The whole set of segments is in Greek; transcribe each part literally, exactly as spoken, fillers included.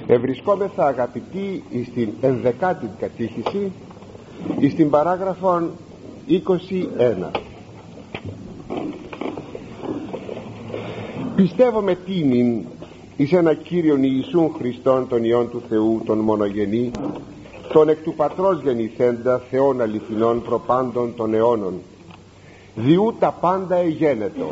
Ευρισκόμεθα, αγαπητοί, στην ενδεκάτη κατήχηση, στην παράγραφον είκοσι ένα. Πιστεύω με τίμην εις ένα Κύριον Ιησούν Χριστόν, τον Υιόν του Θεού, τον μονογενή, τον εκ του Πατρός γεννηθέντα, Θεόν αληθινών προπάντων των αιώνων, διού τα πάντα εγένετο,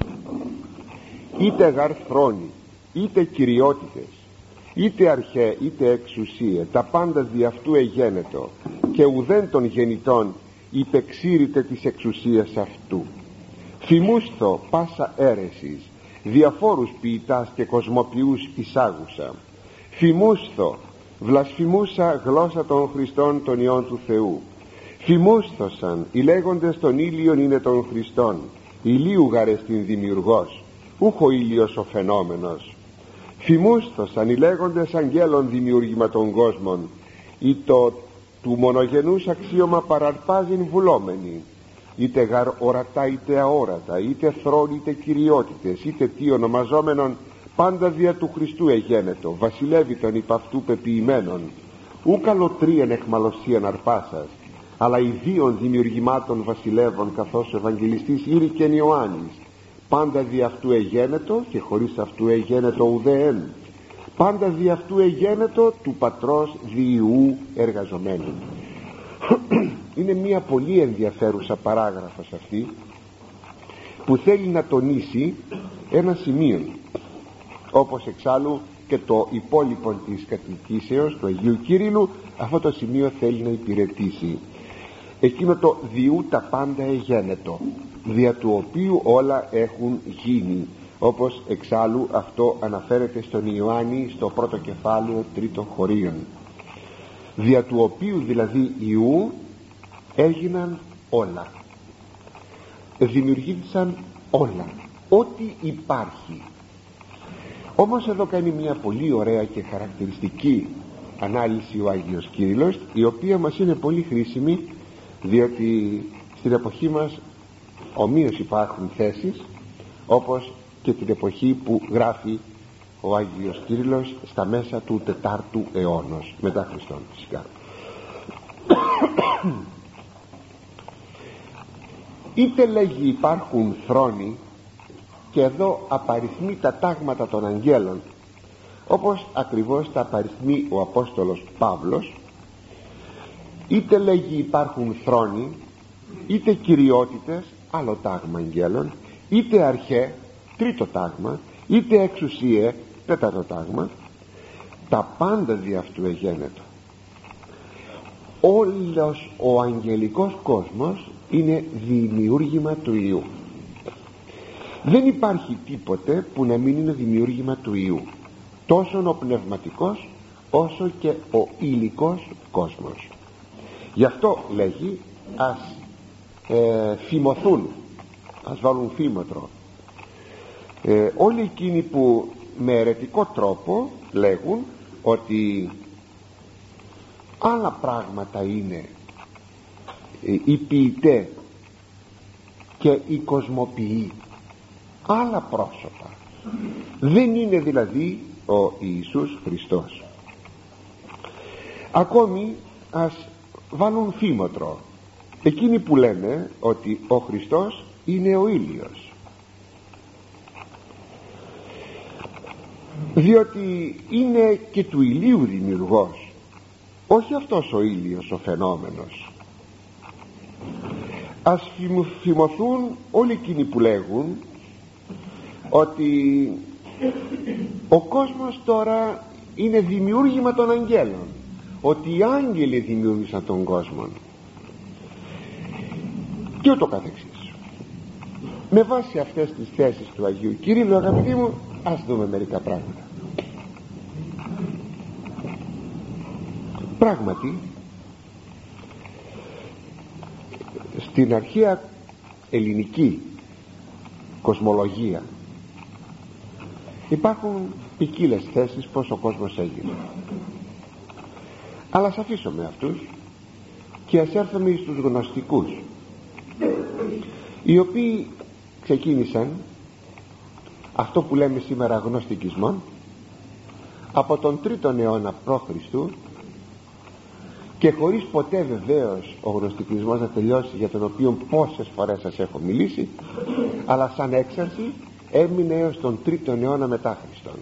είτε γαρ θρόνοι, είτε κυριότητες, είτε αρχαί, είτε εξουσία, τα πάντα δι' αυτού εγένετο, και ουδέν των γεννητών υπεξήρηται της εξουσίας αυτού. Φημούσθω πάσα αίρεσης, διαφόρους ποιητάς και κοσμοποιούς εισάγουσα. Φημούσθω, βλασφημούσα γλώσσα των Χριστών των Υιών του Θεού. Φημούσθωσαν οι λέγοντες των ήλιων είναι των Χριστών, ηλίου γαρεστην δημιουργός, ούχο ήλιος ο φαινόμενος. Φημούσθωσαν οι λέγοντες αγγέλων δημιούργημα των κόσμων, ή το του μονογενούς αξίωμα παραρπάζειν βουλόμενοι, είτε γαρ ορατά είτε αόρατα, είτε θρόνοι είτε κυριότητες, είτε τι ονομαζόμενον, πάντα δια του Χριστού εγένετο, βασιλεύει τον υπ' αυτού πεποιημένον, ου καλοτρίαν εχμαλωσίαν αρπάσας, αλλά ιδίων δημιουργημάτων βασιλεύων, καθώς ο Ευαγγελιστής ήρικεν Ιωάννης, πάντα δι' αυτού εγένετο και χωρίς αυτού εγένετο ουδέεν, πάντα δι' αυτού εγένετο του Πατρός διού εργαζομένου. Είναι μια πολύ ενδιαφέρουσα παράγραφος αυτή, που θέλει να τονίσει ένα σημείο, όπως εξάλλου και το υπόλοιπο της κατοικήσεως του Αγίου Κύριλλου αυτό το σημείο θέλει να υπηρετήσει. Εκείνο το διού τα πάντα εγένετο, δια του οποίου όλα έχουν γίνει, όπως εξάλλου αυτό αναφέρεται στον Ιωάννη στο πρώτο κεφάλαιο τρίτων χωρίων. Δια του οποίου δηλαδή Ιού έγιναν όλα, δημιουργήθησαν όλα, ό,τι υπάρχει. Όμως εδώ κάνει μια πολύ ωραία και χαρακτηριστική ανάλυση ο Άγιος Κύριλλος, η οποία μας είναι πολύ χρήσιμη, διότι στην εποχή μας ομοίως υπάρχουν θέσεις, όπως και την εποχή που γράφει ο Άγιος Κύριλλος στα μέσα του τετάρτου αιώνος μετά Χριστόν, φυσικά. Είτε λέγει υπάρχουν θρόνοι, και εδώ απαριθμεί τα τάγματα των αγγέλων, όπως ακριβώς τα απαριθμεί ο Απόστολος Παύλος. Είτε λέγει υπάρχουν θρόνοι, είτε κυριότητες, άλλο τάγμα αγγέλων, είτε αρχαί, τρίτο τάγμα, είτε εξουσία, τέταρτο τάγμα, τα πάντα δι' αυτού εγένετο. Όλος ο αγγελικός κόσμος είναι δημιούργημα του Υιού. Δεν υπάρχει τίποτε που να μην είναι δημιούργημα του Υιού, τόσο ο πνευματικός όσο και ο υλικός κόσμος. Γι' αυτό λέγει ας ε, φημωθούν, ας βάλουν φήμοτρο ε, όλοι εκείνοι που με αιρετικό τρόπο λέγουν ότι άλλα πράγματα είναι ε, οι ποιητές και οι κοσμοποιοί, άλλα πρόσωπα, δεν είναι δηλαδή ο Ιησούς Χριστός. Ακόμη ας βάλουν φήμοτρο εκείνοι που λένε ότι ο Χριστός είναι ο ήλιος, διότι είναι και του ηλίου δημιουργός, όχι αυτός ο ήλιος ο φαινόμενος. Ας φημωθούν όλοι εκείνοι που λέγουν ότι ο κόσμος τώρα είναι δημιούργημα των αγγέλων, ότι οι άγγελοι δημιούργησαν τον κόσμο και ούτω καθεξής. Με βάση αυτές τις θέσεις του Αγίου Κυρίλλου, αγαπητοί μου, ας δούμε μερικά πράγματα. Πράγματι, στην αρχαία ελληνική κοσμολογία υπάρχουν ποικίλες θέσεις πως ο κόσμος έγινε, αλλά ας αφήσουμε αυτούς και ας έρθουμε στους γνωστικούς, οι οποίοι ξεκίνησαν αυτό που λέμε σήμερα γνωστικισμό, από τον τρίτον αιώνα π.Χ. και χωρίς ποτέ βεβαίως ο γνωστικισμός να τελειώσει, για τον οποίο πόσες φορές σας έχω μιλήσει, αλλά σαν έξαρση έμεινε έως τον τρίτον αιώνα μετά Χριστόν.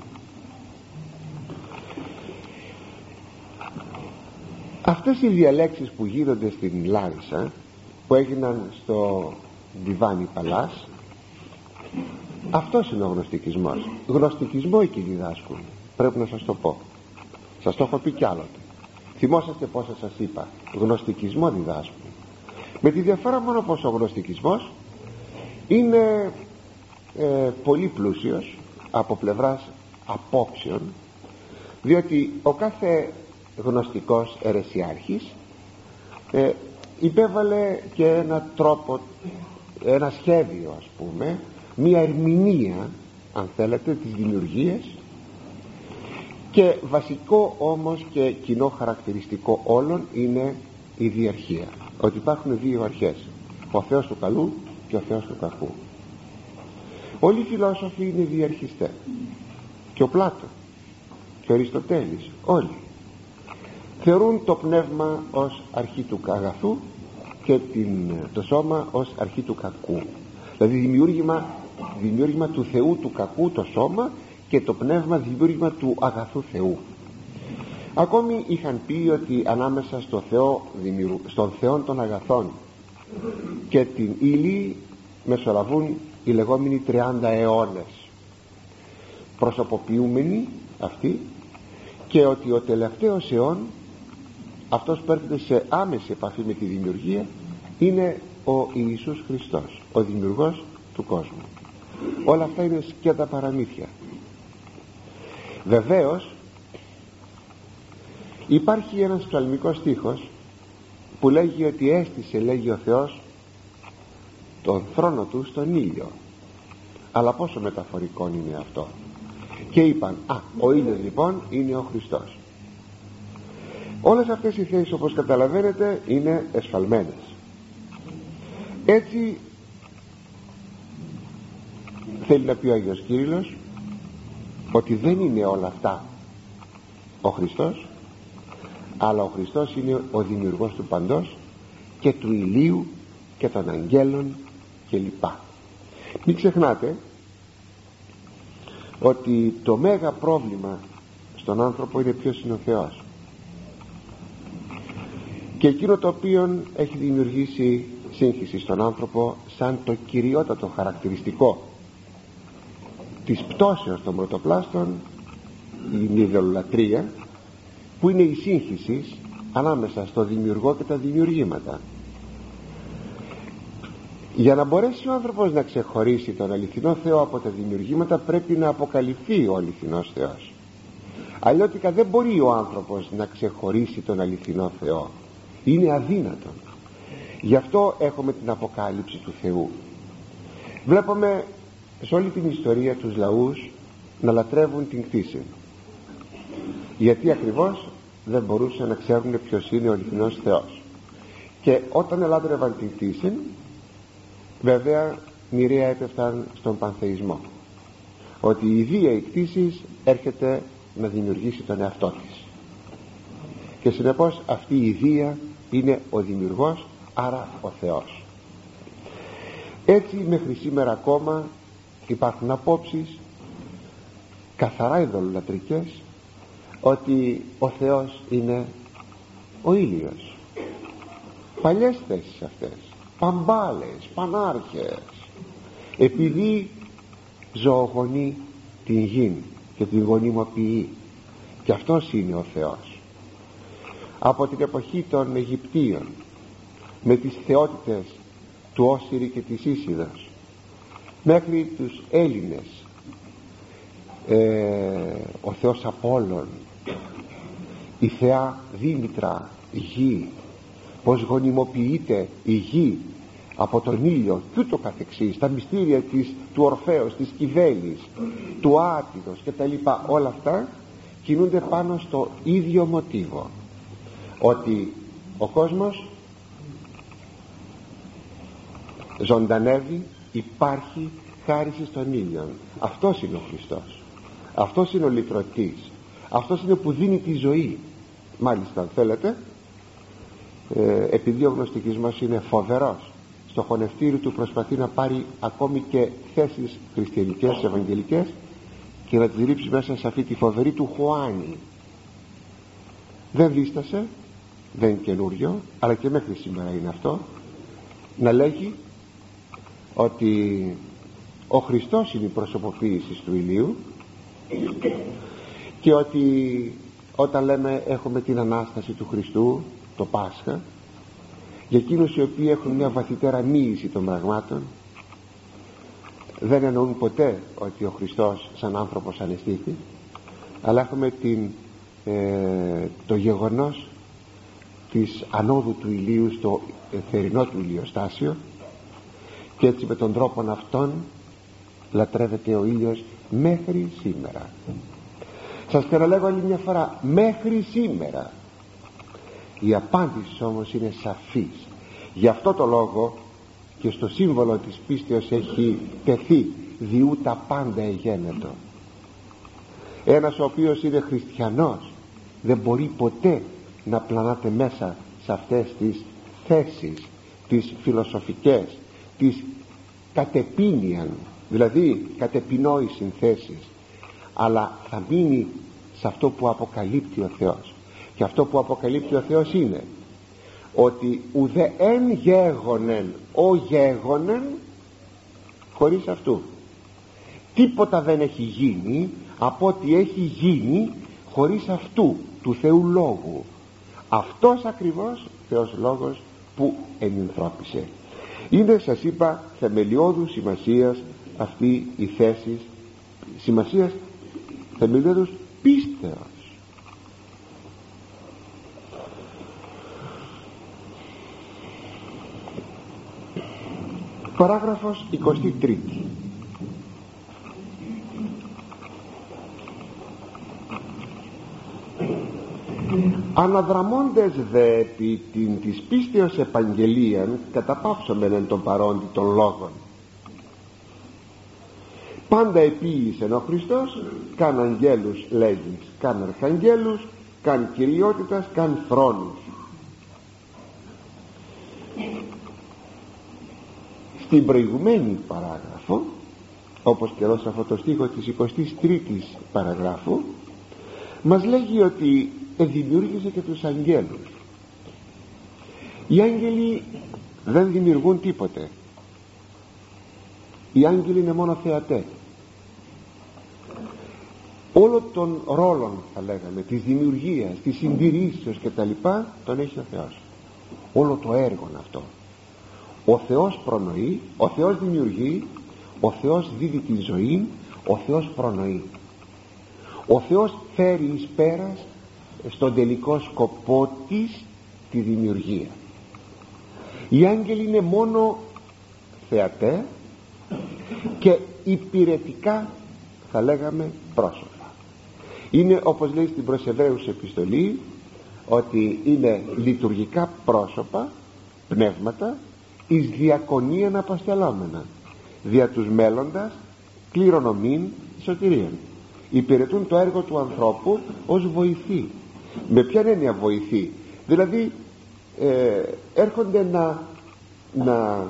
Αυτές οι διαλέξεις που γίνονται στην Λάρισα, που έγιναν στο Διβάνι Παλάς, αυτός είναι ο γνωστικισμός. Γνωστικισμό εκεί διδάσκουν, πρέπει να σας το πω. Σας το έχω πει κι άλλοτε. Θυμόσαστε πόσα σας είπα. Γνωστικισμό διδάσκουν, με τη διαφορά μόνο πως ο γνωστικισμός είναι ε, πολύ πλούσιος από πλευράς απόψεων, διότι ο κάθε γνωστικός αιρεσιάρχης ε, υπέβαλε και ένα τρόπο, ένα σχέδιο, ας πούμε, μία ερμηνεία, αν θέλετε, της δημιουργίας, και βασικό όμως και κοινό χαρακτηριστικό όλων είναι η διαρχία, ότι υπάρχουν δύο αρχές, ο Θεός του καλού και ο Θεός του κακού. Όλοι οι φιλόσοφοι είναι διαρχιστές, και ο Πλάτων και ο Αριστοτέλης, όλοι θεωρούν το πνεύμα ως αρχή του αγαθού και την, το σώμα ως αρχή του κακού, δηλαδή δημιούργημα, δημιούργημα του Θεού του κακού το σώμα, και το πνεύμα δημιούργημα του αγαθού Θεού. Ακόμη είχαν πει ότι ανάμεσα στο Θεό, στον Θεό των αγαθών και την ύλη μεσολαβούν οι λεγόμενοι τριάντα αιώνες, προσωποποιούμενοι αυτοί, και ότι ο τελευταίος αιών, αυτός που έρχεται σε άμεση επαφή με τη δημιουργία, είναι ο Ιησούς Χριστός, ο δημιουργός του κόσμου. Όλα αυτά είναι σκέτα παραμύθια. Βεβαίως υπάρχει ένας ψαλμικός στίχος που λέγει ότι έστησε, λέγει ο Θεός, τον θρόνο του στον ήλιο. Αλλά πόσο μεταφορικό είναι αυτό. Και είπαν, α, ο ήλιος λοιπόν είναι ο Χριστός. Όλες αυτές οι θέσεις, όπως καταλαβαίνετε, είναι εσφαλμένες. Έτσι θέλει να πει ο Άγιος Κύριλλος ότι δεν είναι όλα αυτά ο Χριστός, αλλά ο Χριστός είναι ο δημιουργός του παντός, και του ηλίου και των αγγέλων κλπ. Μην ξεχνάτε ότι το μέγα πρόβλημα στον άνθρωπο είναι ποιος είναι ο Θεός, και εκείνο το οποίο έχει δημιουργήσει σύγχυση στον άνθρωπο σαν το κυριότατο χαρακτηριστικό της πτώσεως των πρωτοπλάστων, η ιδεολατρία, που είναι η σύγχυση ανάμεσα στο δημιουργό και τα δημιουργήματα. Για να μπορέσει ο άνθρωπος να ξεχωρίσει τον αληθινό Θεό από τα δημιουργήματα, πρέπει να αποκαλυφθεί ο αληθινός Θεός. Αλλιώτικα δεν μπορεί ο άνθρωπος να ξεχωρίσει τον αληθινό Θεό, είναι αδύνατον. Γι' αυτό έχουμε την αποκάλυψη του Θεού. Βλέπουμε σε όλη την ιστορία τους λαούς να λατρεύουν την κτήση, γιατί ακριβώς δεν μπορούσαν να ξέρουν ποιος είναι ο αληθινός Θεός, και όταν ελάτρευαν την κτήση, βέβαια μοιραία έπεφταν στον πανθεϊσμό, ότι η ίδια η κτήση έρχεται να δημιουργήσει τον εαυτό της, και συνεπώς αυτή η ιδία είναι ο δημιουργός, άρα ο Θεός. Έτσι μέχρι σήμερα ακόμα υπάρχουν απόψεις καθαρά ειδωλολατρικές ότι ο Θεός είναι ο ήλιος. Παλιές θέσεις αυτές, παμπάλες, πανάρχες, επειδή ζωογονεί την γη και την γονιμοποιεί, και αυτός είναι ο Θεός. Από την εποχή των Αιγυπτίων, με τις θεότητες του Όσιρη και της Ίσιδας, μέχρι τους Έλληνες, ε, ο Θεός Απόλλων, η Θεά Δήμητρα, η γη, πως γονιμοποιείται η γη από τον ήλιο και ούτω καθεξής, τα μυστήρια της, του Ορφέως, της Κιβέλης, του Άτιδος και τα λοιπά, όλα αυτά κινούνται πάνω στο ίδιο μοτίβο, ότι ο κόσμος ζωντανεύει, υπάρχει χάρη στον ήλιο. Αυτός είναι ο Χριστός, αυτός είναι ο λυτρωτής, Αυτός είναι που δίνει τη ζωή. Μάλιστα, αν θέλετε, ε, επειδή ο γνωστικισμός είναι φοβερός, στο χωνευτήρι του προσπαθεί να πάρει ακόμη και θέσεις χριστιανικές, ευαγγελικές, και να τις ρίψει μέσα σε αυτή τη φοβερή του Χωάνη. Δεν δίστασε, δεν είναι καινούριο, αλλά και μέχρι σήμερα είναι αυτό, να λέγει ότι ο Χριστός είναι η προσωποποίηση του ηλίου, και ότι όταν λέμε έχουμε την Ανάσταση του Χριστού, το Πάσχα, για εκείνους οι οποίοι έχουν μια βαθύτερα μοίηση των πραγμάτων, δεν εννοούν ποτέ ότι ο Χριστός σαν άνθρωπος ανεστήθη, αλλά έχουμε την, ε, το γεγονός της ανόδου του ηλίου στο θερινό του ηλιοστάσιο, και έτσι με τον τρόπο αυτόν λατρεύεται ο ήλιος μέχρι σήμερα. Σας παραλέγω άλλη μια φορά, μέχρι σήμερα. Η απάντηση όμως είναι σαφής. Γι' αυτό το λόγο και στο σύμβολο της πίστεως έχει τεθεί διού τα πάντα εγένετο. Ένας ο οποίος είναι χριστιανός δεν μπορεί ποτέ να πλανάται μέσα σε αυτές τις θέσεις, τις φιλοσοφικές, τις κατεπίνιαν, δηλαδή κατεπινόησιν θέσεις, αλλά θα μείνει σε αυτό που αποκαλύπτει ο Θεός. Και αυτό που αποκαλύπτει ο Θεός είναι ότι ουδέ εν γέγονεν ο γέγονεν χωρίς αυτού. Τίποτα δεν έχει γίνει από ό,τι έχει γίνει χωρίς αυτού του Θεού Λόγου. Αυτός ακριβώς Θεός Λόγος που ενυνθρώπισε. Είναι, σας είπα, θεμελιώδους σημασίας αυτή η θέση, σημασίας θεμελιώδους πίστεως. Παράγραφος είκοσι τρία. Αναδραμώντες δε επί την της πίστεως επαγγελίαν καταπαύσομεν εν τον παρόντι των λόγων. Πάντα επίησεν ο Χριστός, καν αγγέλους λέγεις, καν αρχαγγέλους, καν κυριότητας, καν θρόνους. Στην προηγουμένη παράγραφο, όπως και εδώ σε αυτό το στίχο της εικοστής τρίτης παραγράφου, μας λέγει ότι δημιούργησε και τους αγγέλους. Οι άγγελοι δεν δημιουργούν τίποτε. Οι άγγελοι είναι μόνο θεατές. Όλο των ρόλων, θα λέγαμε, της δημιουργίας, της συντηρήσεως και τα λοιπά, τον έχει ο Θεός. Όλο το έργο αυτό. Ο Θεός προνοεί, ο Θεός δημιουργεί, ο Θεός δίδει τη ζωή, ο Θεός προνοεί. Ο Θεός φέρει εις πέρας στον τελικό σκοπό της τη δημιουργία. Οι άγγελοι είναι μόνο θεατέ και υπηρετικά, θα λέγαμε, πρόσωπα. Είναι, όπως λέει στην προς Εβραίους επιστολή, ότι είναι λειτουργικά πρόσωπα, πνεύματα, εις διακονίαν απαστελόμενα, δια τους μέλλοντας κληρονομήν σωτηρίαν. Υπηρετούν το έργο του ανθρώπου ως βοηθή. Με ποια έννοια βοηθή? Δηλαδή ε, έρχονται να, να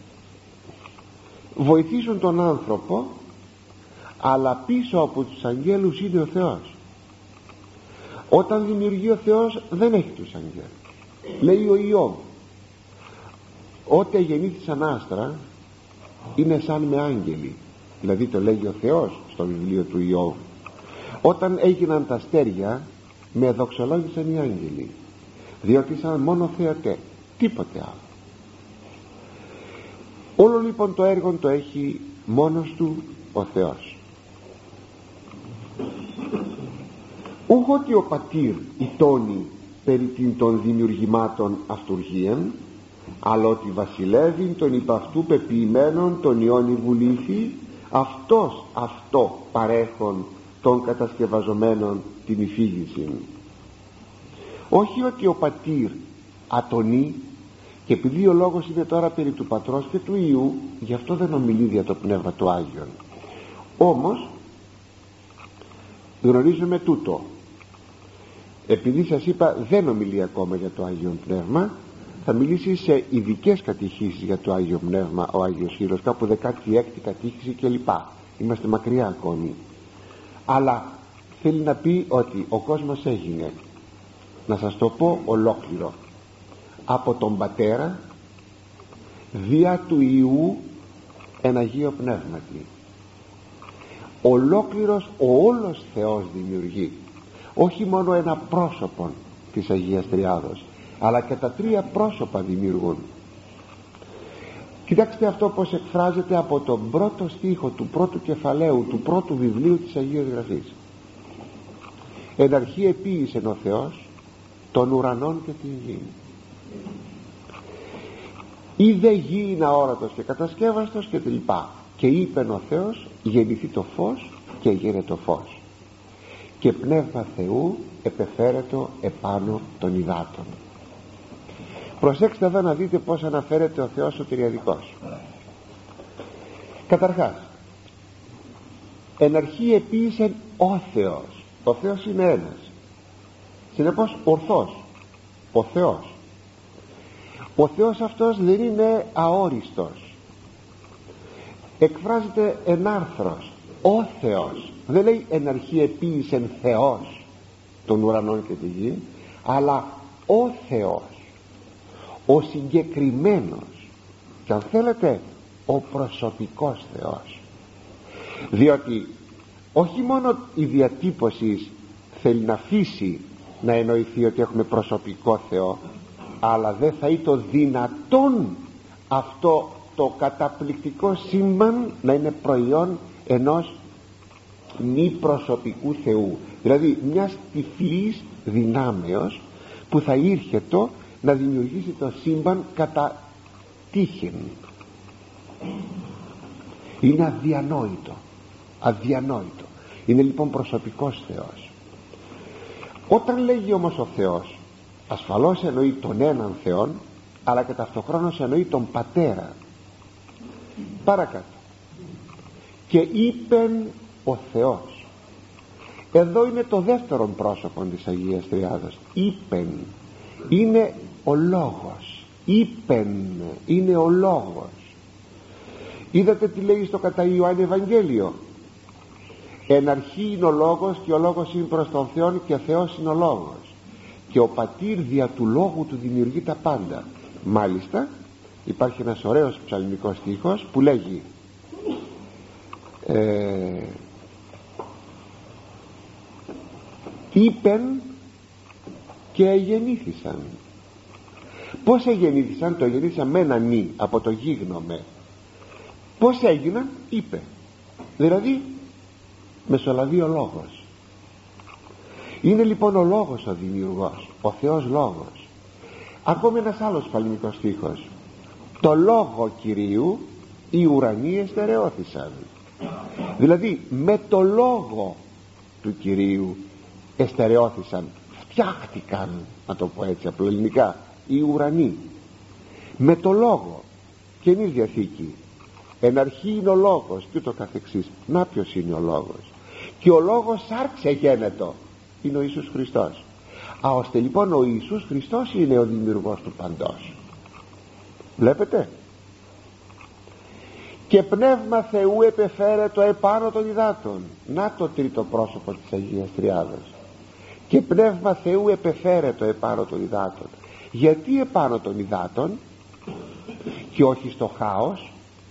βοηθήσουν τον άνθρωπο, αλλά πίσω από τους αγγέλους είναι ο Θεός. Όταν δημιουργεί ο Θεός δεν έχει τους αγγέλους. Λέει ο Ιώβ, ό,τι γεννήθησαν άστρα είναι σαν με άγγελοι. Δηλαδή το λέγει ο Θεός στο βιβλίο του Ιώβ. Όταν έγιναν τα αστέρια με δοξολόγησαν οι άγγελοι, διότι ήσαν μόνο θεατέ, τίποτε άλλο. Όλο λοιπόν το έργο το έχει μόνος του ο Θεός. Ούχ ότι ο πατήρ ητώνει περί την των δημιουργημάτων αυτουργίαν, αλλά ότι βασιλεύει τον υπ' αυτού πεποιημένων τον Ιώνη βουλήθη, αυτός αυτό παρέχον των κατασκευαζομένων την υφήγηση. Όχι ότι ο πατήρ ατονεί, και επειδή ο λόγος είναι τώρα περί του Πατρός και του Υιού, γι' αυτό δεν ομιλεί δια το Πνεύμα του Άγιον. Όμως γνωρίζουμε τούτο, επειδή σας είπα δεν ομιλεί ακόμα για το Άγιο Πνεύμα, θα μιλήσει σε ειδικές κατηχήσεις για το Άγιο Πνεύμα ο Άγιος Ήρος, κάπου δεκάτη έκτη κατήχηση κλπ. Είμαστε μακριά ακόμη, αλλά θέλει να πει ότι ο κόσμος έγινε, να σας το πω ολόκληρο, από τον Πατέρα δια του Υιού εν Αγίο Πνεύματι. Ολόκληρος ο όλος Θεός δημιουργεί, όχι μόνο ένα πρόσωπο της Αγίας Τριάδος, αλλά και τα τρία πρόσωπα δημιουργούν. Κοιτάξτε αυτό πως εκφράζεται από τον πρώτο στίχο του πρώτου κεφαλαίου του πρώτου βιβλίου της Αγίας Γραφής. Εν αρχή επίησε ο Θεός των ουρανών και την γη. Είδε γη είναι αόρατος και κατασκεύαστος και τελπά, και είπεν ο Θεός γεννηθεί το φως, και έγινε το φως, και πνεύμα Θεού επεφέρετο επάνω των υδάτων. Προσέξτε εδώ να δείτε πως αναφέρεται ο Θεός ο τριαδικός. Καταρχάς, εν αρχή επίησε ο Θεός. Ο Θεός είναι ένας, συνεπώς ορθός ο Θεός. Ο Θεός αυτός δεν είναι αόριστος, εκφράζεται εν άρθρος, ο Θεός. Δεν λέει εν αρχή επίησεν Θεός των ουρανών και τη γη, αλλά ο Θεός, ο συγκεκριμένος, και αν θέλετε ο προσωπικός Θεός. Διότι όχι μόνο η διατύπωση θέλει να αφήσει να εννοηθεί ότι έχουμε προσωπικό Θεό, αλλά δεν θα είναι δυνατόν αυτό το καταπληκτικό σύμπαν να είναι προϊόν ενός μη προσωπικού Θεού, δηλαδή μιας τυφλής δυνάμεως που θα ήρχετο να δημιουργήσει το σύμπαν κατά τύχην. Είναι αδιανόητο, αδιανόητο. Είναι λοιπόν προσωπικός Θεός. Όταν λέγει όμως ο Θεός, ασφαλώς εννοεί τον έναν Θεόν, αλλά και ταυτοχρόνως εννοεί τον Πατέρα. Παρακάτω, και είπεν ο Θεός. Εδώ είναι το δεύτερο πρόσωπο της Αγίας Τριάδος. Είπεν είναι ο Λόγος, είπεν είναι ο Λόγος. Είδατε τι λέει στο κατά Ιωάννη Ευαγγέλιο? Εν αρχή είναι ο Λόγος, και ο Λόγος είναι προς τον Θεόν, και ο Θεός είναι ο Λόγος, και ο Πατήρ δια του Λόγου του δημιουργεί τα πάντα. Μάλιστα υπάρχει ένας ωραίος ψαλμικός στίχος που λέγει ε, είπεν και εγεννήθησαν. Πώς εγεννήθησαν? Το εγεννήθησαν με ένα νη, από το γίγνομαι. Πώς έγιναν? Είπε, δηλαδή μεσολαβεί ο Λόγος. Είναι λοιπόν ο Λόγος ο δημιουργός, ο Θεός Λόγος. Ακόμη ένας άλλος παλμικός στίχος: το Λόγο Κυρίου οι ουρανοί εστερεώθησαν. Δηλαδή με το Λόγο του Κυρίου εστερεώθησαν, φτιάχτηκαν, να το πω έτσι απλοελληνικά, οι ουρανοί με το Λόγο. Καινή Διαθήκη, εν αρχή είναι ο Λόγος, και ούτω καθεξής. Να ποιος είναι ο Λόγος? Και ο Λόγος άρξε γένετο, είναι ο Ιησούς Χριστός. Α, ώστε λοιπόν ο Ιησούς Χριστός είναι ο δημιουργός του παντός. Βλέπετε? Και πνεύμα Θεού επεφέρετο επάνω των υδάτων. Να το τρίτο πρόσωπο της Αγίας Τριάδος. Και πνεύμα Θεού επεφέρετο επάνω των υδάτων. Γιατί επάνω των υδάτων και όχι στο χάος?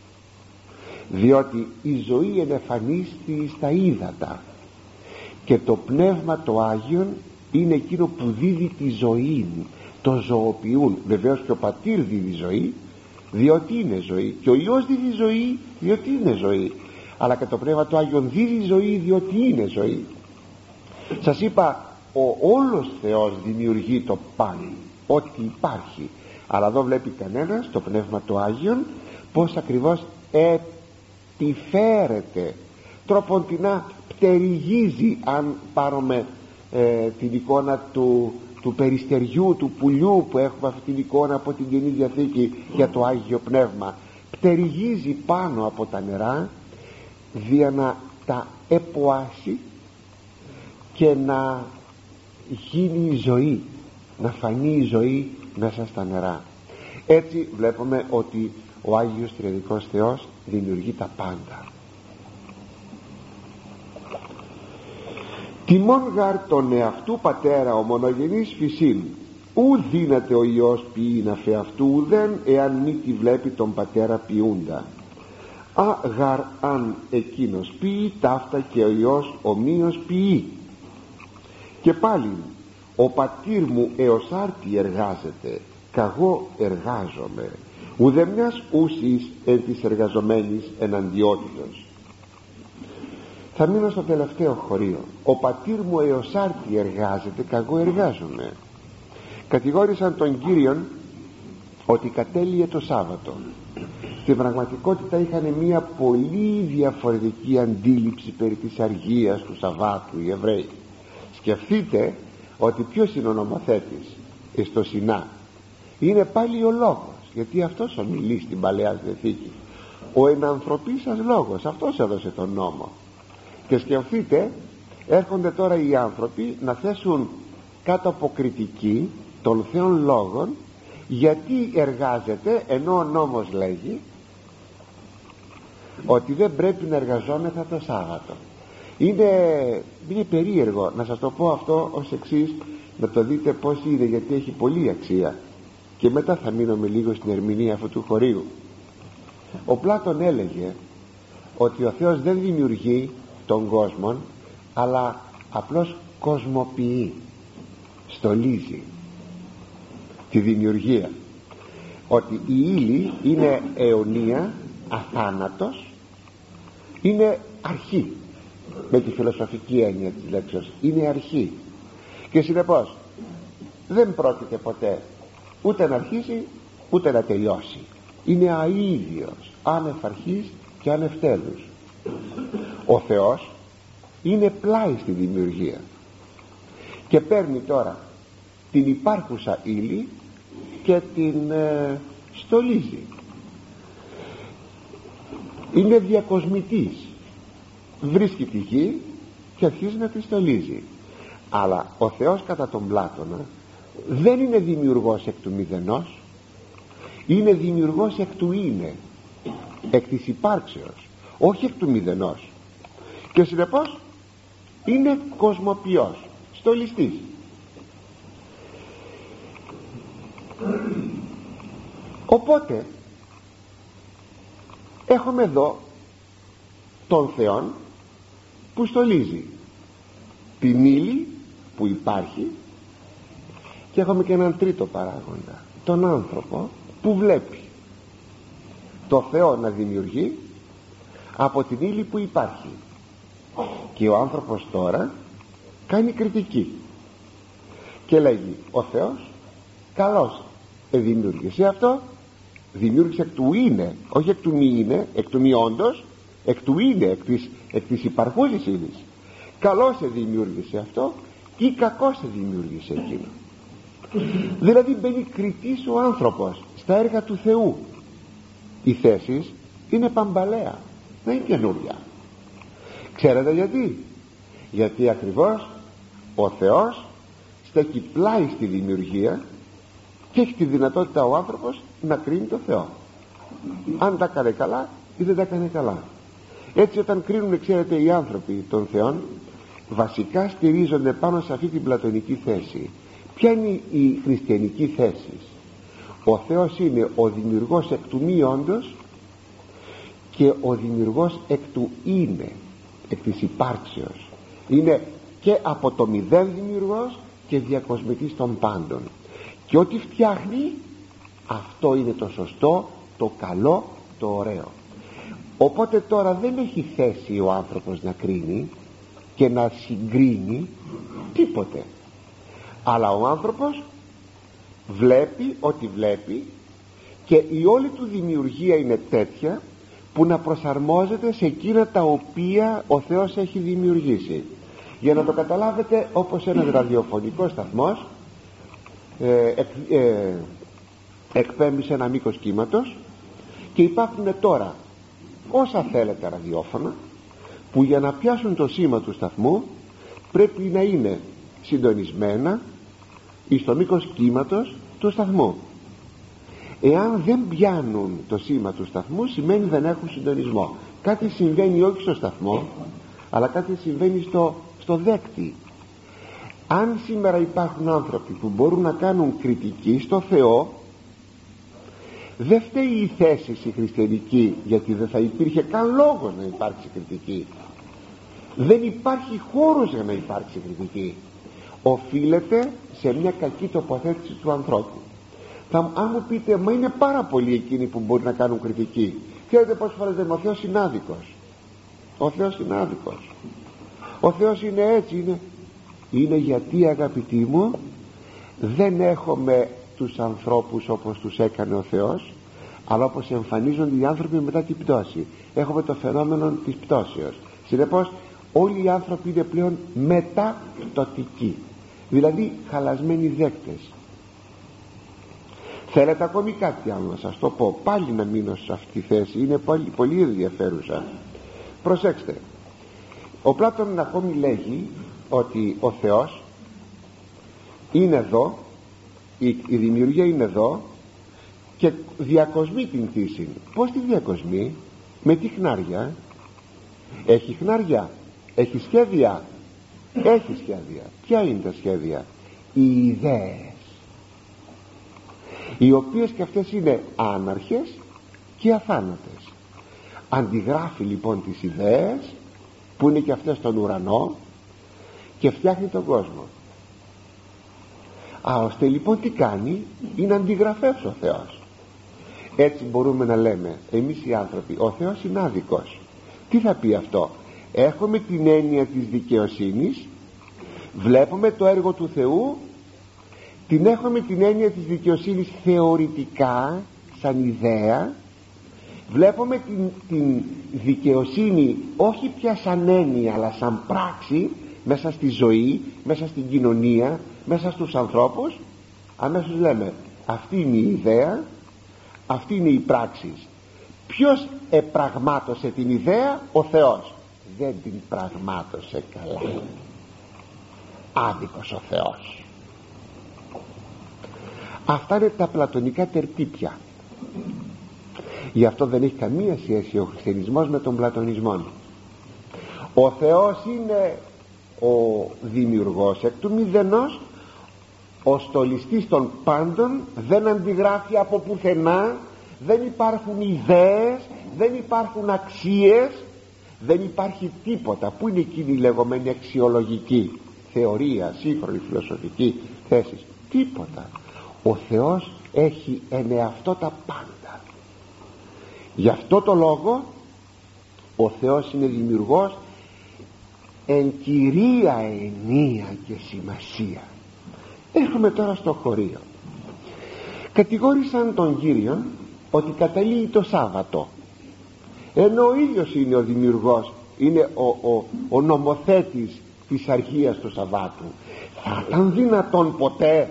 Διότι η ζωή ενεφανίστη στα ύδατα, και το πνεύμα το Άγιον είναι εκείνο που δίδει τη ζωή, το ζωοποιούν. Βεβαίως και ο Πατήρ δίδει ζωή, διότι είναι ζωή, και ο Υιός δίδει ζωή, διότι είναι ζωή, αλλά και το πνεύμα το Άγιον δίδει ζωή, διότι είναι ζωή. Σας είπα, ο όλος Θεός δημιουργεί το παν, ό,τι υπάρχει, αλλά εδώ βλέπει κανένας το πνεύμα το Άγιον πως ακριβώς επιφέρεται, τροποντινά πτερυγίζει. Αν πάρουμε ε, την εικόνα του, του περιστεριού, του πουλιού, που έχουμε αυτή την εικόνα από την Καινή Διαθήκη για το Άγιο Πνεύμα, πτερυγίζει πάνω από τα νερά για να τα εποάσει και να γίνει η ζωή, να φανεί η ζωή μέσα στα νερά. Έτσι βλέπουμε ότι ο Άγιος Τριαδικός Θεός δημιουργεί τα πάντα. Τιμών γάρ τον εαυτού πατέρα ο μονογενής φυσίν, ου δύναται ο Υιός ποιήν αφ' αυτού ουδέν, εάν μη τη βλέπει τον πατέρα ποιούντα. Α γάρ αν εκείνος ποιεί, ταύτα και ο Υιός ομοίως ποιεί. Και πάλι, ο πατήρ μου έως άρτη εργάζεται, καγώ εργάζομαι, ουδεμιάς ούσης εν της εργαζομένης εναντιότητος. Θα μείνω στο τελευταίο χωρίο. Ο πατήρ μου έως άρτη εργάζεται, καγώ εργάζομαι. Κατηγόρησαν τον Κύριον ότι κατέλειε το Σάββατο. Στην πραγματικότητα είχαν μια πολύ διαφορετική αντίληψη περί της αργίας του Σαββάτου οι Εβραίοι. Σκεφτείτε ότι ποιος είναι ο νομοθέτης στο Σινά? Είναι πάλι ο Λόγος, γιατί αυτός ομιλεί στην Παλαιά Διαθήκη. Ο ενανθρωπής σας Λόγος, αυτός έδωσε τον νόμο. Και σκεφτείτε, έρχονται τώρα οι άνθρωποι να θέσουν κάτω από κριτική των Θεών Λόγων, γιατί εργάζεται, ενώ ο νόμος λέγει ότι δεν πρέπει να εργαζόμεθα το Σάββατο. Είναι, είναι περίεργο. Να σας το πω αυτό ως εξής, να το δείτε πως είναι, γιατί έχει πολύ αξία, και μετά θα μείνουμε λίγο στην ερμηνεία αυτού του χωρίου. Ο Πλάτων έλεγε ότι ο Θεός δεν δημιουργεί τον κόσμο, αλλά απλώς κοσμοποιεί, στολίζει τη δημιουργία. Ότι η ύλη είναι αιωνία, αθάνατος, είναι αρχή, με τη φιλοσοφική έννοια της λέξης, είναι αρχή, και συνεπώς δεν πρόκειται ποτέ ούτε να αρχίσει ούτε να τελειώσει. Είναι αίδιος, άνευ αρχής και άνευ τέλους. Ο Θεός είναι πλάι στη δημιουργία και παίρνει τώρα την υπάρχουσα ύλη και την ε, στολίζει. Είναι διακοσμητής, βρίσκει τη γη και αρχίζει να τη στολίζει. Αλλά ο Θεός κατά τον Πλάτωνα δεν είναι δημιουργός εκ του μηδενός, είναι δημιουργός εκ του είναι, εκ της υπάρξεως, όχι εκ του μηδενός, και συνεπώς είναι κοσμοποιός, στολιστής. Οπότε έχουμε εδώ τον Θεόν που στολίζει την ύλη που υπάρχει, και έχουμε και έναν τρίτο παράγοντα, τον άνθρωπο που βλέπει το Θεό να δημιουργεί από την ύλη που υπάρχει. Και ο άνθρωπος τώρα κάνει κριτική και λέγει: ο Θεός καλώς δημιούργησε αυτό, δημιούργησε εκ του είναι, όχι εκ του μη είναι, εκ του μη όντως, εκ του είναι, εκ της, εκ της υπαρχούσης ύλης. Καλώς δημιούργησε αυτό ή κακώς δημιούργησε εκείνο. Δηλαδή μπαίνει κριτής ο άνθρωπος στα έργα του Θεού. Οι θέσεις είναι παμπαλαία, δεν είναι καινούρια. Ξέρετε γιατί? Γιατί ακριβώς ο Θεός στέκει πλάι στη δημιουργία και έχει τη δυνατότητα ο άνθρωπος να κρίνει το Θεό, αν τα έκανε καλά ή δεν τα έκανε καλά. Έτσι όταν κρίνουν, ξέρετε, οι άνθρωποι των Θεών, βασικά στηρίζονται πάνω σε αυτή την πλατωνική θέση. Ποια είναι η χριστιανική θέση? Ο Θεός είναι ο δημιουργός εκ του μη όντως και ο δημιουργός εκ του είναι, εκ της υπάρξεως. Είναι και από το μηδέν δημιουργός και διακοσμητής των πάντων, και ό,τι φτιάχνει αυτό είναι το σωστό, το καλό, το ωραίο. Οπότε τώρα δεν έχει θέση ο άνθρωπος να κρίνει και να συγκρίνει τίποτε, αλλά ο άνθρωπος βλέπει ό,τι βλέπει, και η όλη του δημιουργία είναι τέτοια που να προσαρμόζεται σε εκείνα τα οποία ο Θεός έχει δημιουργήσει. Για να το καταλάβετε, όπως ένας ραδιοφωνικός σταθμός ε, εκ, ε, εκπέμπει σε ένα μήκος κύματος, και υπάρχουν τώρα όσα θέλετε ραδιόφωνα που για να πιάσουν το σήμα του σταθμού πρέπει να είναι συντονισμένα εις το μήκος κύματος του σταθμού. Εάν δεν πιάνουν το σήμα του σταθμού, σημαίνει δεν έχουν συντονισμό. Κάτι συμβαίνει όχι στο σταθμό, αλλά κάτι συμβαίνει στο, στο δέκτη. Αν σήμερα υπάρχουν άνθρωποι που μπορούν να κάνουν κριτική στο Θεό, δεν φταίει η θέση η χριστιανική, γιατί δεν θα υπήρχε καν λόγος να υπάρξει κριτική. Δεν υπάρχει χώρος για να υπάρξει κριτική. Οφείλεται σε μια κακή τοποθέτηση του ανθρώπου. Θα, αν μου πείτε, μα είναι πάρα πολλοί εκείνοι που μπορεί να κάνουν κριτική. Ξέρετε πόσες φορές λέμε, ο Θεός είναι άδικος. Ο Θεός είναι άδικος. Ο Θεός είναι έτσι, είναι. Είναι γιατί, αγαπητοί μου, δεν έχουμε τους ανθρώπους όπως τους έκανε ο Θεός, αλλά όπως εμφανίζονται οι άνθρωποι μετά την πτώση. Έχουμε το φαινόμενο της πτώσεως. Συνεπώς όλοι οι άνθρωποι είναι πλέον μεταπτωτικοί, δηλαδή χαλασμένοι δέκτες. Θέλετε ακόμη κάτι άλλο να σας το πω, πάλι να μείνω σε αυτή τη θέση, είναι πολύ, πολύ ενδιαφέρουσα. Προσέξτε, ο Πλάτων ακόμη λέγει ότι ο Θεός είναι εδώ, η, η δημιουργία είναι εδώ και διακοσμεί την φύση. Πως τη διακοσμεί? Με τι χνάρια? Έχει χνάρια? Έχει σχέδια? Έχει σχέδια. Ποια είναι τα σχέδια? Οι ιδέες, οι οποίες και αυτές είναι άναρχες και αθάνατες. Αντιγράφει λοιπόν τις ιδέες που είναι και αυτές στον ουρανό και φτιάχνει τον κόσμο. Α, ώστε λοιπόν τι κάνει? Είναι αντιγραφές ο Θεός. Έτσι μπορούμε να λέμε εμείς οι άνθρωποι, ο Θεός είναι άδικος. Τι θα πει αυτό? Έχουμε την έννοια της δικαιοσύνης, βλέπουμε το έργο του Θεού, την έχουμε την έννοια της δικαιοσύνης θεωρητικά, σαν ιδέα, βλέπουμε την, την δικαιοσύνη όχι πια σαν έννοια αλλά σαν πράξη μέσα στη ζωή, μέσα στην κοινωνία, μέσα στους ανθρώπους. Αμέσως λέμε αυτή είναι η ιδέα, αυτή είναι η πράξη. Ποιος επραγμάτωσε την ιδέα? Ο Θεός. Δεν την πραγμάτωσε καλά. Άδικος ο Θεός. Αυτά είναι τα πλατωνικά τερτύπια. Γι' αυτό δεν έχει καμία σχέση ο χριστιανισμός με τον πλατωνισμό. Ο Θεός είναι ο δημιουργός εκ του μηδενός, ο στολιστής των πάντων, δεν αντιγράφει από πουθενά, δεν υπάρχουν ιδέες, δεν υπάρχουν αξίες, δεν υπάρχει τίποτα. Πού είναι εκείνη η λεγόμενη αξιολογική θεωρία, σύγχρονη φιλοσοφική θέση? Τίποτα. Ο Θεός έχει εν εαυτό τα πάντα. Γι' αυτό το λόγο ο Θεός είναι δημιουργός εν κυρία ενία και σημασία. Έρχομαι τώρα στο χωρίο. Κατηγόρησαν τον Κύριον ότι καταλύει το Σάββατο, ενώ ο ίδιος είναι ο δημιουργός, είναι ο, ο, ο νομοθέτης της αρχείας του Σαββάτου. Θα ήταν δυνατόν ποτέ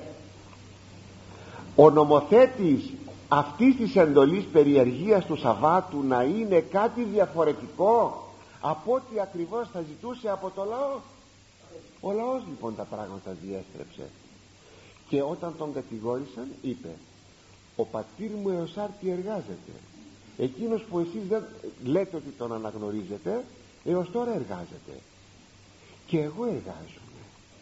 ο νομοθέτης αυτής της εντολής περιεργίας του Σαββάτου να είναι κάτι διαφορετικό από ό,τι ακριβώς θα ζητούσε από το λαό? Ο λαός λοιπόν τα πράγματα διέστρεψε, και όταν τον κατηγόρησαν είπε, ο πατήρ μου έως άρτη εργάζεται. Εκείνος που εσείς δεν λέτε ότι τον αναγνωρίζετε, έως τώρα εργάζεται, και εγώ εργάζομαι.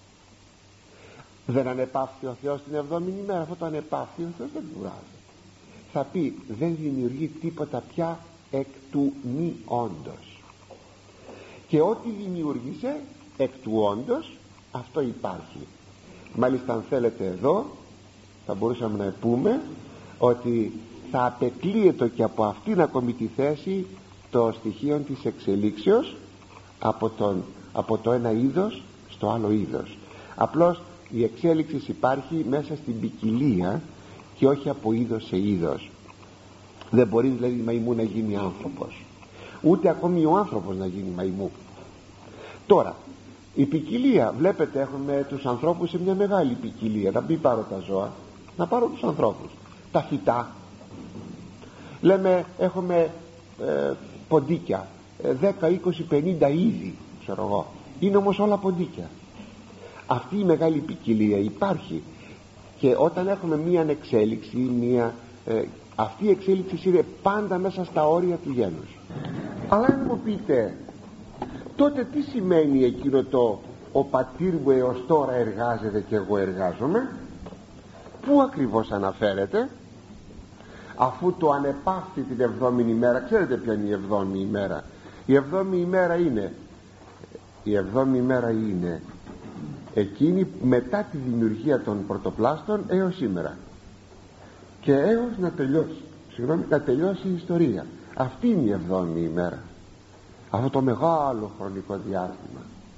Δεν ανεπαύθη ο Θεός την εβδόμηνη ημέρα? Αυτό το ανεπαύθη ο Θεός δεν κουράζει. Θα πει, δεν δημιουργεί τίποτα πια εκ του μη όντος, και ό,τι δημιούργησε εκ του όντος, αυτό υπάρχει. Μάλιστα αν θέλετε εδώ θα μπορούσαμε να πούμε ότι θα απεκλείεται και από αυτήν ακόμη τη θέση το στοιχείο της εξελίξεως από, τον, από το ένα είδος στο άλλο είδος. Απλώς η εξέλιξη υπάρχει μέσα στην ποικιλία και όχι από είδος σε είδος. Δεν μπορεί δηλαδή η μαϊμού να γίνει άνθρωπος, ούτε ακόμη ο άνθρωπος να γίνει μαϊμού. Τώρα η ποικιλία, βλέπετε, έχουμε τους ανθρώπους σε μια μεγάλη ποικιλία. Να μην πάρω τα ζώα, να πάρω τους ανθρώπους, τα φυτά. Λέμε έχουμε ε, ποντίκια, ε, δέκα, είκοσι, πενήντα είδη, ξέρω εγώ. Είναι όμως όλα ποντίκια. αυτή η μεγάλη ποικιλία υπάρχει, και όταν έχουμε μία εξέλιξη, μία, ε, αυτή η εξέλιξη είναι πάντα μέσα στα όρια του γένους. Αλλά αν μου πείτε, τότε τι σημαίνει εκείνο το «ο πατήρ μου έως τώρα εργάζεται και εγώ εργάζομαι», πού ακριβώς αναφέρεται, αφού το ανεπαύθη την εβδόμη ημέρα? Ξέρετε ποια είναι η εβδόμη ημέρα? Η εβδόμη ημέρα είναι η εβδόμη ημέρα είναι εκείνη μετά τη δημιουργία των πρωτοπλάστων έως σήμερα, και έως να τελειώσει συγγνώμη, να τελειώσει η ιστορία. Αυτή είναι η εβδόμη ημέρα, αυτό το μεγάλο χρονικό διάστημα.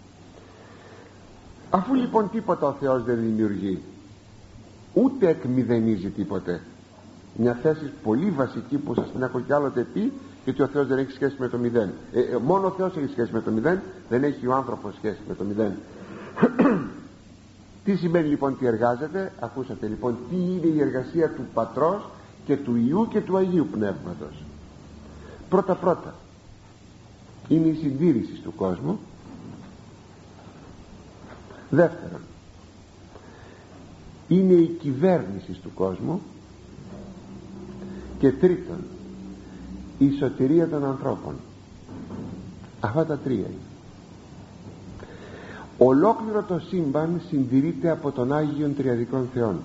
Αφού λοιπόν τίποτα ο Θεός δεν δημιουργεί, ούτε εκμηδενίζει τίποτε, μια θέση πολύ βασική που σας την έχω κι άλλοτε πει, γιατί ο Θεός δεν έχει σχέση με το μηδέν. ε, ε, μόνο ο Θεός έχει σχέση με το μηδέν, δεν έχει ο άνθρωπος σχέση με το μηδέν. Τι σημαίνει λοιπόν τι εργάζεται? Ακούσατε λοιπόν τι είναι η εργασία του Πατρός και του Υιού και του Αγίου Πνεύματος. Πρώτα πρώτα είναι η συντήρηση του κόσμου. Δεύτερον, είναι η κυβέρνηση του κόσμου. Και τρίτον, η σωτηρία των ανθρώπων. Αυτά τα τρία είναι. Ολόκληρο το σύμπαν συντηρείται από τον Άγιον Τριαδικών Θεών.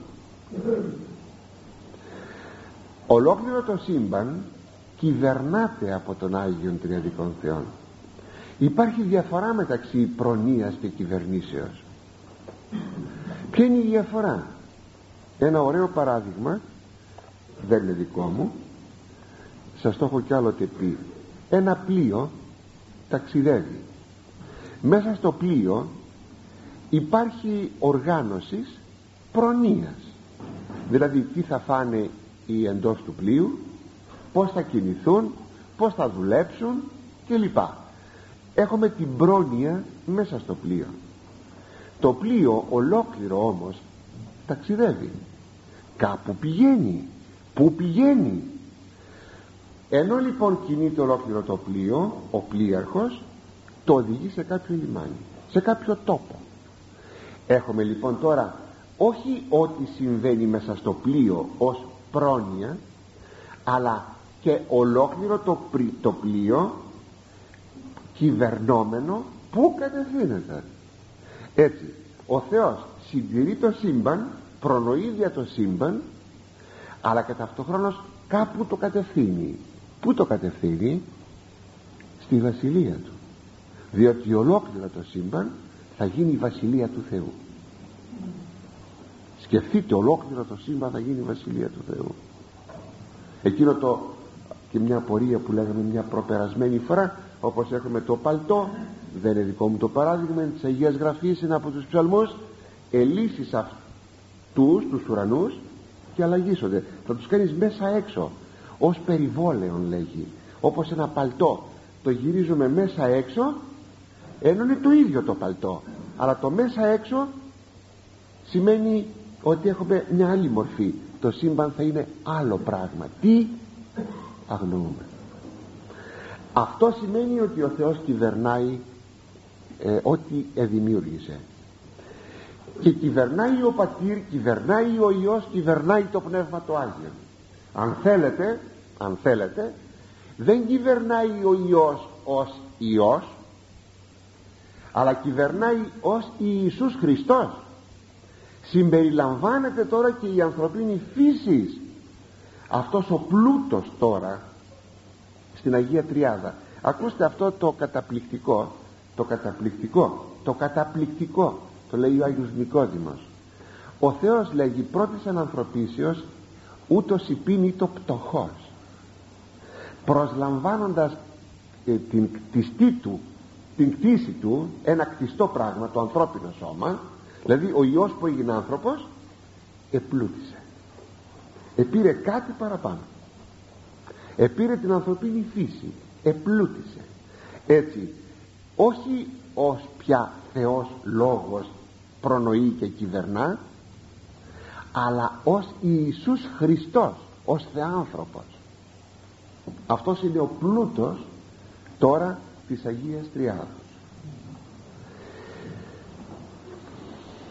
Ολόκληρο το σύμπαν κυβερνάται από τον Άγιον Τριαδικών Θεών. Υπάρχει διαφορά μεταξύ προνοίας και κυβερνήσεως. Ποια είναι η διαφορά? Ένα ωραίο παράδειγμα, δεν είναι δικό μου, σας το έχω κι άλλοτε πει. Ένα πλοίο ταξιδεύει. Μέσα στο πλοίο υπάρχει οργάνωση προνοίας, δηλαδή τι θα φάνε οι εντός του πλοίου, πως θα κινηθούν, πως θα δουλέψουν κλπ. Έχουμε την πρόνοια μέσα στο πλοίο. Το πλοίο ολόκληρο όμως ταξιδεύει, κάπου πηγαίνει. Πού πηγαίνει? Ενώ λοιπόν κινείται ολόκληρο το πλοίο, ο πλοίαρχος το οδηγεί σε κάποιο λιμάνι, σε κάποιο τόπο. Έχουμε λοιπόν τώρα όχι ό,τι συμβαίνει μέσα στο πλοίο ως πρόνοια, αλλά και ολόκληρο το, πρι, το πλοίο κυβερνόμενο που κατευθύνεται. Έτσι ο Θεός συντηρεί το σύμπαν, προνοεί δια το σύμπαν, αλλά και ταυτόχρονος κάπου το κατευθύνει. Πού το κατευθύνει? Στη βασιλεία του, διότι ολόκληρο το σύμπαν θα γίνει η βασιλεία του Θεού. Σκεφτείτε, ολόκληρο το σύμπαν θα γίνει η βασιλεία του Θεού. Εκείνο το, και μια πορεία που λέγαμε μια προπερασμένη φορά, όπως έχουμε το παλτό, δεν είναι δικό μου το παράδειγμα, είναι της Αγίας Γραφής, είναι από τους ψαλμούς, ελύσεις αυτούς τους ουρανούς και αλλαγίσονται, θα τους κάνεις μέσα έξω ως περιβόλαιον, λέγει, όπως ένα παλτό το γυρίζουμε μέσα έξω, ενώ είναι το ίδιο το παλτό, αλλά το μέσα έξω σημαίνει ότι έχουμε μια άλλη μορφή. Το σύμπαν θα είναι άλλο πράγμα. Τι? Αγνοούμε. Αυτό σημαίνει ότι ο Θεός κυβερνάει ε, ό,τι εδημιούργησε, και κυβερνάει ο Πατήρ, κυβερνάει ο Υιός, κυβερνάει το Πνεύμα το Άγιο. Αν θέλετε, αν θέλετε, δεν κυβερνάει ο Υιός ως Υιός, αλλά κυβερνάει ως Ιησούς Χριστός. Συμπεριλαμβάνεται τώρα και η ανθρωπίνη φύση, αυτός ο πλούτος τώρα στην Αγία Τριάδα. Ακούστε αυτό το καταπληκτικό, το καταπληκτικό, το καταπληκτικό, το λέει ο Άγιος Νικόδημος. Ο Θεός, λέγει, πρώτης ανθρωπίσεως ούτως υπήν το πτωχός, προσλαμβάνοντας ε, την κτιστή του, την κτήση του, ένα κτιστό πράγμα, το ανθρώπινο σώμα, δηλαδή ο Υιός που έγινε άνθρωπος, επλούτησε, επήρε κάτι παραπάνω, επήρε την ανθρωπίνη φύση, επλούτησε. Έτσι, όχι ως πια Θεός Λόγος προνοεί και κυβερνά, αλλά ως Ιησούς Χριστός, ως Θεάνθρωπος. Αυτός είναι ο πλούτος τώρα της Αγίας Τριάδος.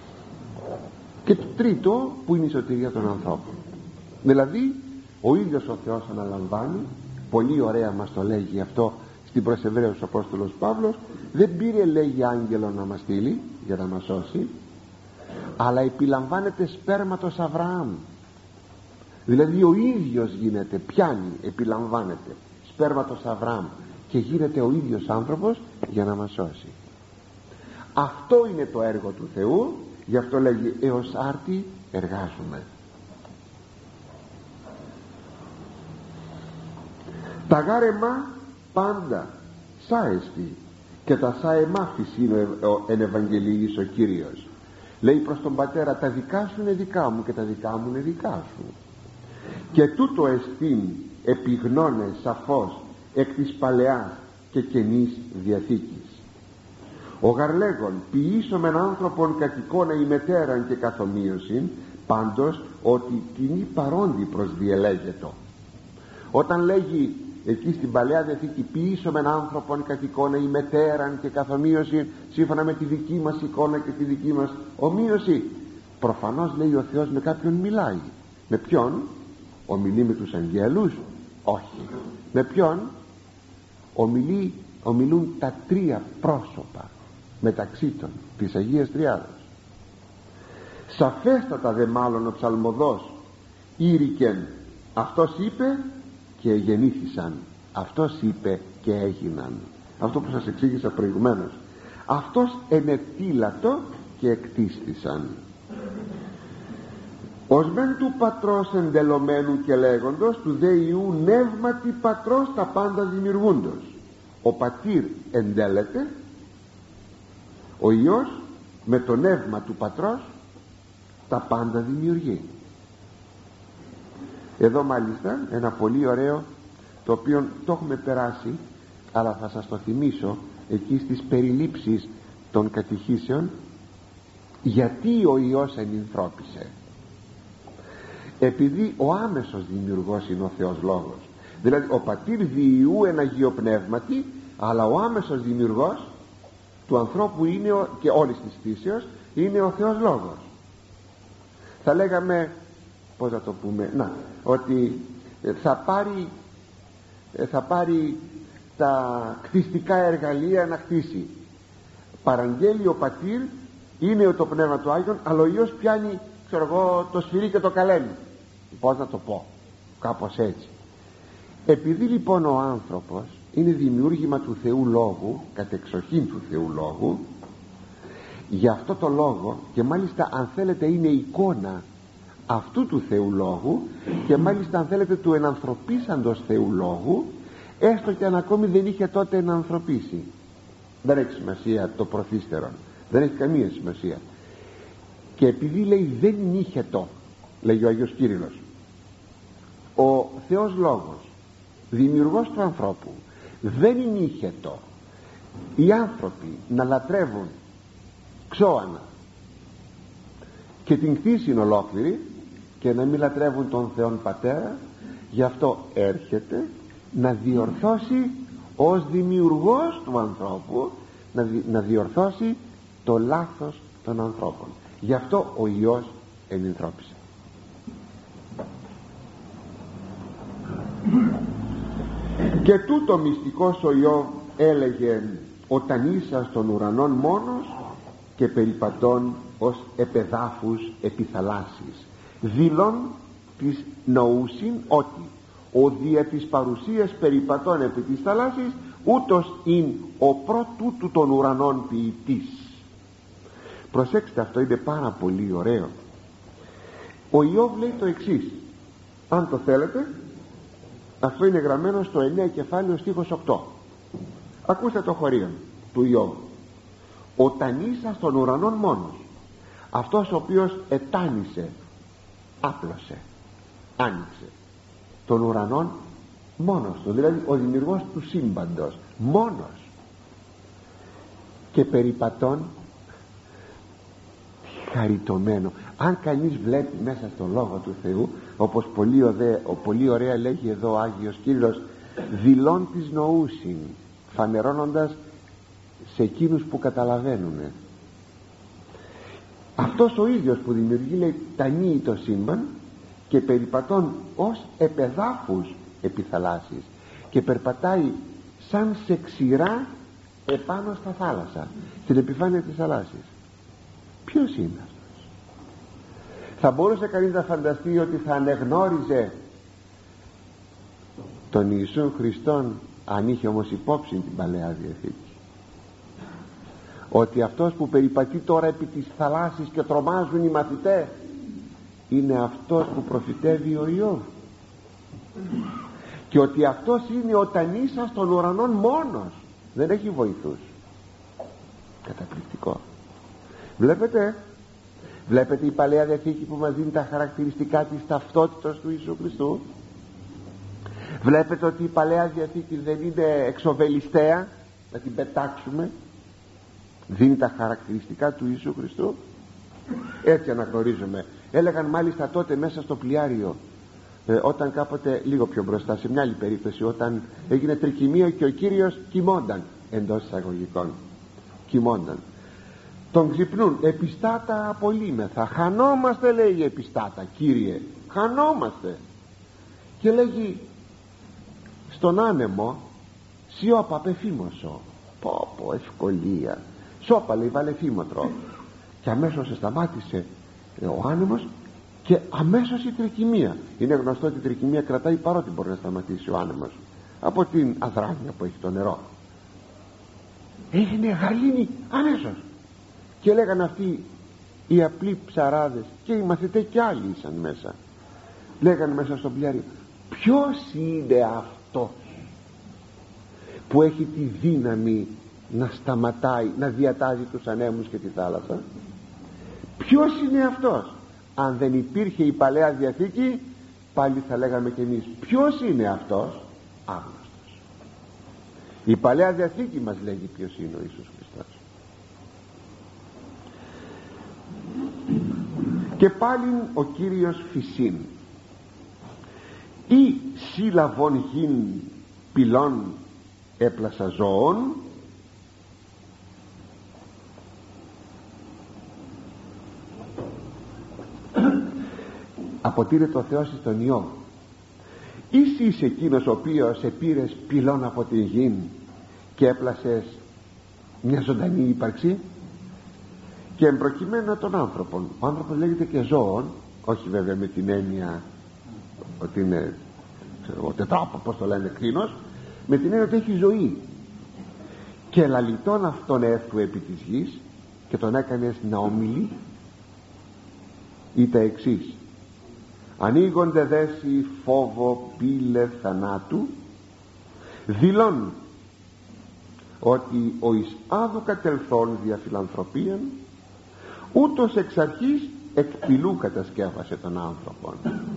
τρίτο που είναι η σωτηρία των ανθρώπων. Δηλαδή ο ίδιος ο Θεός αναλαμβάνει, πολύ ωραία μας το λέγει αυτό στην προς Εβραίους ο Απόστολος Παύλος, δεν πήρε λέγει άγγελο να μας στείλει για να μας σώσει, αλλά επιλαμβάνεται σπέρματος Αβραάμ. Δηλαδή ο ίδιος γίνεται, πιάνει, επιλαμβάνεται σπέρματος Αβραάμ και γίνεται ο ίδιος άνθρωπος για να μας σώσει. Αυτό είναι το έργο του Θεού, γι' αυτό λέγει έως άρτη εργάζομαι. Τα γάρεμα πάντα σάεστη και τα σάεμα φυσίνο εν Ευαγγελίης ο Κύριος. Λέει προς τον Πατέρα, τα δικά σου είναι δικά μου και τα δικά μου είναι δικά σου. Και τούτο εστίν επιγνώνε σαφώς εκ της Παλαιάς και Καινής Διαθήκης. Ο γαρλέγων ποιήσομεν άνθρωπον κατ' εικόνα ημετέραν και καθομοίωσιν, πάντως ότι κοινή παρόντι προσδιελέγετο. Όταν λέγει εκεί στην Παλαιά Διαθήκη ποιήσομεν άνθρωπον κατ' εικόνα ημετέραν και καθομοίωσιν, σύμφωνα με τη δική μας εικόνα και τη δική μας ομοίωση, προφανώς λέει ο Θεός με κάποιον μιλάει. Με ποιον? Ομιλεί με τους αγγέλους? Όχι. Με ποιον? Ομιλεί, ομιλούν τα τρία πρόσωπα μεταξύ των της Αγίας Τριάδας. Σαφέστατα δε μάλλον ο ψαλμοδός ήρικεν, αυτός είπε και γεννήθησαν, αυτός είπε και έγιναν. Αυτό που σας εξήγησα προηγουμένως. Αυτός ενετήλατο και εκτίστησαν. Ως μεν του πατρός εντελωμένου και λέγοντος, του δε Υιού νεύματι πατρός τα πάντα δημιουργούντος. Ο πατήρ εντέλεται, ο Υιός με το νεύμα του πατρός τα πάντα δημιουργεί. Εδώ μάλιστα ένα πολύ ωραίο, το οποίο το έχουμε περάσει, αλλά θα σας το θυμίσω εκεί στις περιλήψεις των κατηχήσεων. Γιατί ο Υιός ενυνθρώπισε? Επειδή ο άμεσος δημιουργός είναι ο Θεός Λόγος. Δηλαδή ο πατήρ δι' Υιού εν Αγίο Πνεύματι, αλλά ο άμεσος δημιουργός του ανθρώπου είναι ο, και όλης της φύσεως είναι ο Θεός Λόγος. Θα λέγαμε, πώς θα το πούμε, να, ότι θα πάρει θα πάρει τα κτιστικά εργαλεία να χτίσει. Παραγγέλει ο πατήρ, είναι το Πνεύμα του Άγιον, αλλά ο Υιός πιάνει, ξέρω εγώ, το σφυρί και το καλένει. Πώς να το πω, κάπως έτσι. Επειδή λοιπόν ο άνθρωπος είναι δημιούργημα του Θεού Λόγου, κατεξοχήν του Θεού Λόγου, γι' αυτό το λόγο, και μάλιστα αν θέλετε είναι εικόνα αυτού του Θεού Λόγου, και μάλιστα αν θέλετε του ενανθρωπίσαντος Θεού Λόγου, έστω και αν ακόμη δεν είχε τότε ενανθρωπίσει, δεν έχει σημασία το προθύστερον, δεν έχει καμία σημασία. Και επειδή λέει δεν είχε το, λέει ο Άγιος Κύριλλος, ο Θεός Λόγος, δημιουργός του ανθρώπου, δεν είχε το οι άνθρωποι να λατρεύουν ξώανα και την κτήσιν ολόκληρη και να μην λατρεύουν τον Θεόν Πατέρα. Γι' αυτό έρχεται να διορθώσει ως δημιουργός του ανθρώπου, να, δι, να διορθώσει το λάθος των ανθρώπων. Γι' αυτό ο Υιός ενυνθρώπισε. Και τούτο μυστικός ο Ιώβ έλεγε, όταν ίσα στον ουρανόν μόνος και περιπατών ως επεδάφους επί θαλάσσης, δήλων της νοούσιν ότι ο δια της παρουσίας περιπατών επί της θαλάσσης ούτως είναι ο πρώτου των ουρανών ποιητής. Προσέξτε, αυτό είναι πάρα πολύ ωραίο. Ο Ιώβ λέει το εξής, αν το θέλετε, αυτό είναι γραμμένο στο εννέα κεφάλαιο στίχος οκτώ. Ακούστε το χωρίον του Ιώβ. Όταν ίσα στον ουρανόν μόνος, αυτός ο οποίος ετάνισε, άπλωσε, άνοιξε τον ουρανόν μόνος του, δηλαδή ο δημιουργός του σύμπαντος, μόνος, και περιπατών, χαριτωμένο. Αν κανείς βλέπει μέσα στον Λόγο του Θεού, όπως πολύ, οδε, ο, πολύ ωραία λέγει εδώ ο Άγιος Κύριλλος, δηλών της νοούσιν, φανερώνοντας σε εκείνους που καταλαβαίνουν αυτός ο ίδιος που δημιουργεί, λέει, τανεί το σύμπαν και περιπατών ως επεδάφους επί θαλάσσης, και περπατάει σαν σε ξηρά επάνω στα θάλασσα, στην επιφάνεια της θαλάσσης. Ποιος είναι αυτός? Θα μπορούσε κανείς να φανταστεί ότι θα ανεγνώριζε τον Ιησού Χριστόν, αν είχε όμως υπόψη την Παλαιά Διαθήκη, ότι αυτός που περιπατεί τώρα επί της θαλάσσης και τρομάζουν οι μαθητές είναι αυτός που προφητεύει ο Ιώβ, και ότι αυτός είναι ο τανίσας των ουρανών μόνος, δεν έχει βοηθούς. Καταπληκτικό. Βλέπετε, βλέπετε η Παλαιά Διαθήκη που μας δίνει τα χαρακτηριστικά της ταυτότητας του Ιησού Χριστού. Βλέπετε ότι η Παλαιά Διαθήκη δεν είναι εξοβελιστέα να την πετάξουμε, δίνει τα χαρακτηριστικά του Ιησού Χριστού. Έτσι αναγνωρίζουμε. Έλεγαν μάλιστα τότε μέσα στο πλοιάριο, ε, όταν κάποτε, λίγο πιο μπροστά, σε μια άλλη περίπτωση, όταν έγινε τρικυμείο και ο Κύριος κοιμόνταν, εντός εισαγωγικών, κοιμόνταν, τον ξυπνούν, επιστάτα απολύμεθα, χανόμαστε, λέει η επιστάτα, Κύριε, χανόμαστε. Και λέγει στον άνεμο, σιώπα πεφήμωσο. Πω πω, ευκολία. Σώπα, λέει, βάλε φήμοτρο. Και αμέσως σταμάτησε ο άνεμος και αμέσως η τρικυμεία. Είναι γνωστό ότι η τρικυμεία κρατάει παρότι μπορεί να σταματήσει ο άνεμος, από την αδράνεια που έχει το νερό. Έγινε γαλήνη αμέσως. Και λέγαν αυτοί οι απλοί ψαράδες και οι μαθητές και άλλοι ήσαν μέσα, λέγαν μέσα στο πλοιάριο, ποιος είναι αυτός που έχει τη δύναμη να σταματάει, να διατάζει τους ανέμους και τη θάλασσα? Ποιος είναι αυτός? Αν δεν υπήρχε η Παλαιά Διαθήκη, πάλι θα λέγαμε κι εμείς, ποιος είναι αυτός? Άγνωστος. Η Παλαιά Διαθήκη μας λέγει ποιος είναι ο Ιησούς Χριστός. Και πάλι ο Κύριος φυσήν, ή σύλλαβον γιν πυλών έπλασα ζώων, αποτείνεται ο Θεός στον Ιώβ. Είσαι είσαι εκείνος ο οποίος επήρες πυλών από την γην και έπλασες μια ζωντανή ύπαρξη? Και εμπροκειμένο τον άνθρωπον, ο άνθρωπος λέγεται και ζώων, όχι βέβαια με την έννοια ότι είναι, ξέρω, τετράπο, πώς το λένε, κρίνος, με την έννοια ότι έχει ζωή. Και λαλιτών αυτόν έφτου επί της γης και τον έκανες να ομιλεί ή τα εξής: ανοίγονται δέσει φόβο πύλε θανάτου, δηλών ότι ο εις άδου κατελθόν δια φιλανθρωπίαν, ούτως εξ αρχής εκ πυλού κατασκεύασε τον άνθρωπον.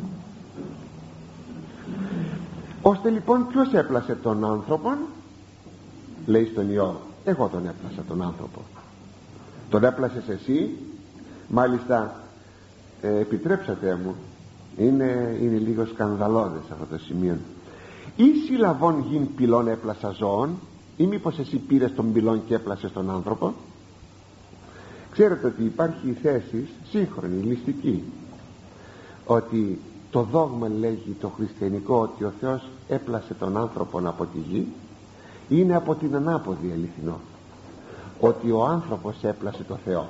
Ώστε λοιπόν ποιος έπλασε τον άνθρωπον? Λέει στον Ιώβ, εγώ τον έπλασα τον άνθρωπο. Τον έπλασες εσύ? Μάλιστα, ε, επιτρέψατε μου, είναι, είναι λίγο σκανδαλώδες αυτό το σημείο. Ή συλλαβών γιν πυλών έπλασα ζώων, ή μήπως εσύ πήρες τον πυλών και έπλασες τον άνθρωπο? Ξέρετε ότι υπάρχει η θέση σύγχρονη, ληστική, ότι το δόγμα λέγει το χριστιανικό ότι ο Θεός έπλασε τον άνθρωπον από τη γη, είναι από την ανάποδη αληθινό, ότι ο άνθρωπος έπλασε το Θεό.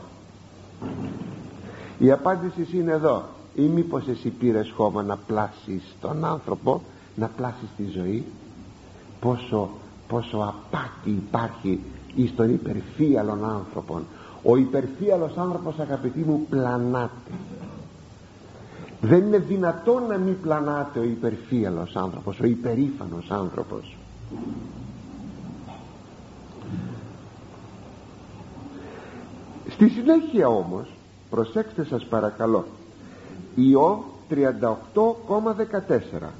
Η απάντηση είναι εδώ. Ή μήπως εσύ πήρες χώμα να πλάσεις τον άνθρωπο, να πλάσεις τη ζωή? Πόσο, πόσο απάτη υπάρχει εις τον υπερφύαλον άνθρωπον. Ο υπερφύαλος άνθρωπος, αγαπητοί μου, πλανάται. Δεν είναι δυνατόν να μην πλανάται ο υπερφύαλος άνθρωπος, ο υπερήφανος άνθρωπος. Στη συνέχεια όμως, προσέξτε σας παρακαλώ, Ιώβ τριάντα οκτώ δεκατέσσερα,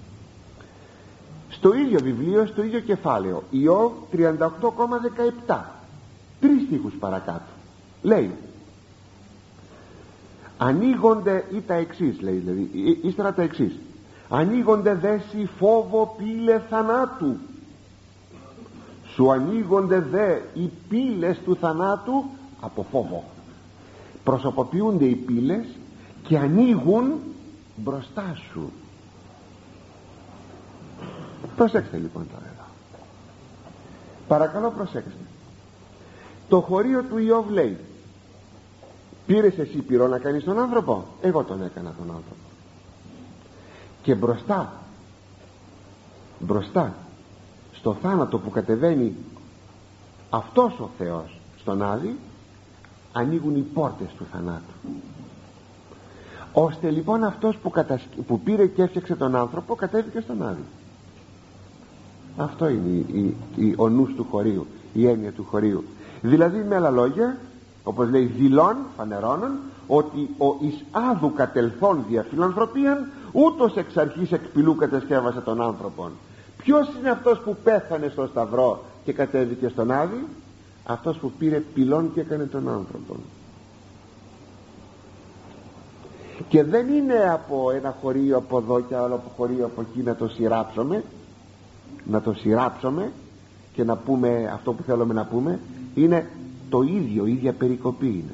στο ίδιο βιβλίο, στο ίδιο κεφάλαιο, Ιώβ τριάντα οκτώ δεκαεπτά, τρεις στίχους παρακάτω, λέει, ανοίγονται, ή τα εξής λέει, δηλαδή ύστερα τα εξής, ανοίγονται δέσει φόβο πύλε θανάτου, σου ανοίγονται δε οι πύλες του θανάτου από φόβο. προσωποποιούνται οι πύλες και ανοίγουν μπροστά σου. Προσέξτε λοιπόν τώρα εδώ, παρακαλώ προσέξτε. Το χωρίο του Ιώβ λέει: πήρες εσύ πυρό να κάνεις τον άνθρωπο? Εγώ τον έκανα τον άνθρωπο. Και μπροστά μπροστά στο θάνατο που κατεβαίνει αυτός ο Θεός στον Άδη, ανοίγουν οι πόρτες του θανάτου, ώστε λοιπόν αυτός που, κατασ... που πήρε και έφτιαξε τον άνθρωπο κατέβηκε στον Άδη. Αυτό είναι η, η, η, ο νους του χωρίου, η έννοια του χωρίου. Δηλαδή με άλλα λόγια, όπως λέει, δηλών, φανερώνων ότι ο εις άδου κατελθόν δια φιλανθρωπίαν ούτως εξ αρχής εκ πηλού κατεσκεύασε τον άνθρωπον. Ποιος είναι αυτός που πέθανε στο σταυρό και κατέβηκε στον Άδη? Αυτός που πήρε πυλών και έκανε τον άνθρωπο. Και δεν είναι από ένα χωρίο από εδώ και άλλο από χωρίο από εκεί να το σειράψουμε, να το σειράψουμε και να πούμε αυτό που θέλουμε να πούμε. Είναι το ίδιο, η ίδια περικοπή είναι.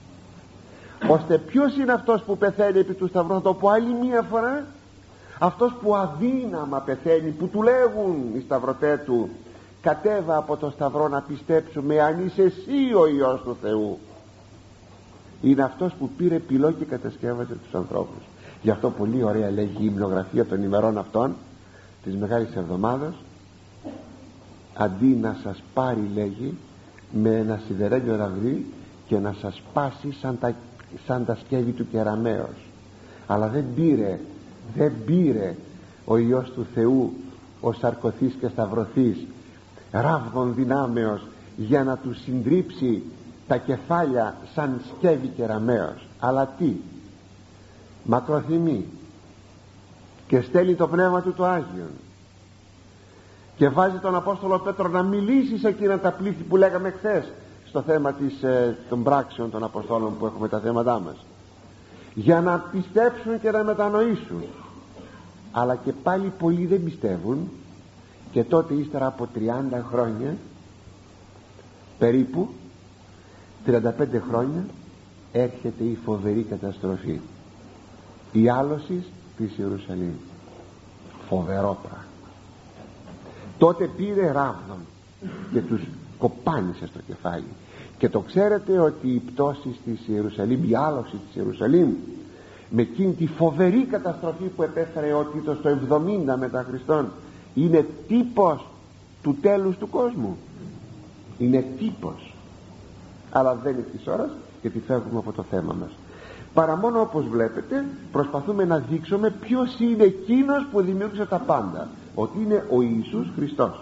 Ώστε ποιος είναι αυτός που πεθαίνει επί του σταυρού? Θα το πω άλλη μία φορά: αυτός που αδύναμα πεθαίνει, που του λέγουν οι σταυρωτέ του: κατέβα από το σταυρό να πιστέψουμε αν είσαι εσύ ο Υιός του Θεού. Είναι αυτός που πήρε πυλό και κατασκεύασε τους ανθρώπους. Γι' αυτό πολύ ωραία λέγει η υμνογραφία των ημερών αυτών της Μεγάλης Εβδομάδας: αντί να σας πάρει, λέγει, με ένα σιδερένιο ραβδί και να σας πάσει σαν τα, σαν τα σκεύη του κεραμέως, αλλά δεν πήρε δεν πήρε ο Υιός του Θεού ο σαρκωθής και σταυρωθής ράβδον δυνάμεως για να του συντρίψει τα κεφάλια σαν σκεύη κεραμέως, αλλά τι? μακροθυμεί και στέλνει το πνεύμα του το Άγιον και βάζει τον Απόστολο Πέτρο να μιλήσει σε εκείνα τα πλήθη που λέγαμε χθες στο θέμα της, ε, των πράξεων των Αποστόλων που έχουμε τα θέματά μας, για να πιστέψουν και να μετανοήσουν. Αλλά και πάλι πολλοί δεν πιστεύουν, και τότε ύστερα από τριάντα χρόνια περίπου, τριάντα πέντε χρόνια, έρχεται η φοβερή καταστροφή, η άλωση της Ιερουσαλήμ. Φοβερό πράγμα. Τότε πήρε ράβδον και τους κοπάνισε στο κεφάλι. Και το ξέρετε ότι η πτώση της Ιερουσαλήμ, η άλωση της Ιερουσαλήμ, με εκείνη τη φοβερή καταστροφή που επέφερε ο Τίτος το εβδομήντα μετά Χριστόν, είναι τύπος του τέλους του κόσμου. Είναι τύπος. Αλλά δεν είναι της ώρας, γιατί φεύγουμε από το θέμα μας. Παρά μόνο, όπως βλέπετε, προσπαθούμε να δείξουμε ποιος είναι εκείνος που δημιούργησε τα πάντα, ότι είναι ο Ιησούς Χριστός.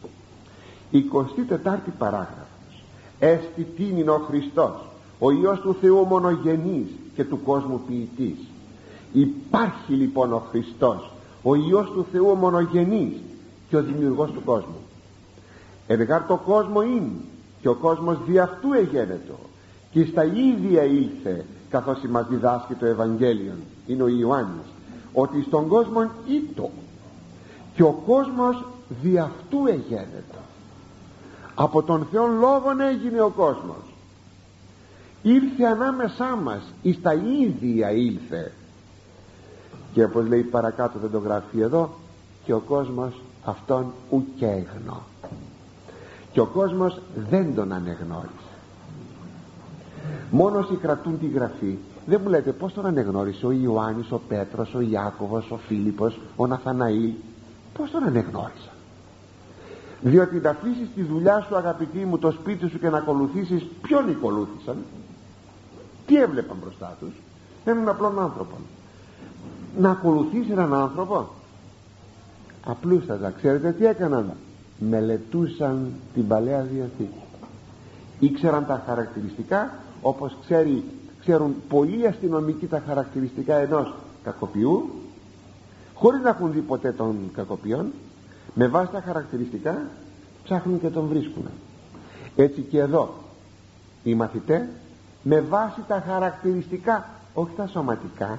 εικοστή τέταρτη παράγραφος. Έστι τίνην ο Χριστός, ο Υιός του Θεού μονογενής και του κόσμου ποιητής. Υπάρχει λοιπόν ο Χριστός, ο Υιός του Θεού μονογενής και ο δημιουργός του κόσμου. Ενεγάρ το κόσμο είναι, και ο κόσμος δι' αυτού εγένετο, και στα ίδια ήλθε, καθώς μας διδάσκει το Ευαγγέλιο, είναι ο Ιωάννης, ότι στον κόσμο ήτο, και ο κόσμος δι' αυτού εγένετο. Από τον Θεόν λόγον έγινε ο κόσμος, ήρθε ανάμεσά μας, εις τα ίδια ήλθε. Και όπως λέει παρακάτω, δεν το γράφει εδώ, και ο κόσμος αυτόν ουκ έγνω, και ο κόσμος δεν τον ανεγνώρισε. Μόνο όσοι κρατούν τη γραφή, δεν μου λέτε πως τον ανεγνώρισε ο Ιωάννης, ο Πέτρος, ο Ιάκωβος, ο Φίλιππος, ο Ναθαναήλ, πως τον ανεγνώρισαν? Διότι να αφήσεις τη δουλειά σου, αγαπητοί μου, το σπίτι σου και να ακολουθήσεις, ποιον ακολούθησαν? Τι έβλεπαν μπροστά τους? Έναν απλόν άνθρωπο. Να ακολουθήσει έναν άνθρωπο? Απλούστατα, ξέρετε τι έκαναν? Μελετούσαν την Παλαιά Διαθήκη, ήξεραν τα χαρακτηριστικά, όπως ξέρει, ξέρουν πολλοί αστυνομικοί τα χαρακτηριστικά ενός κακοποιού, χωρίς να έχουν δει ποτέ τον κακοποιόν. Με βάση τα χαρακτηριστικά ψάχνουν και τον βρίσκουν. Έτσι και εδώ οι μαθητές, με βάση τα χαρακτηριστικά, όχι τα σωματικά,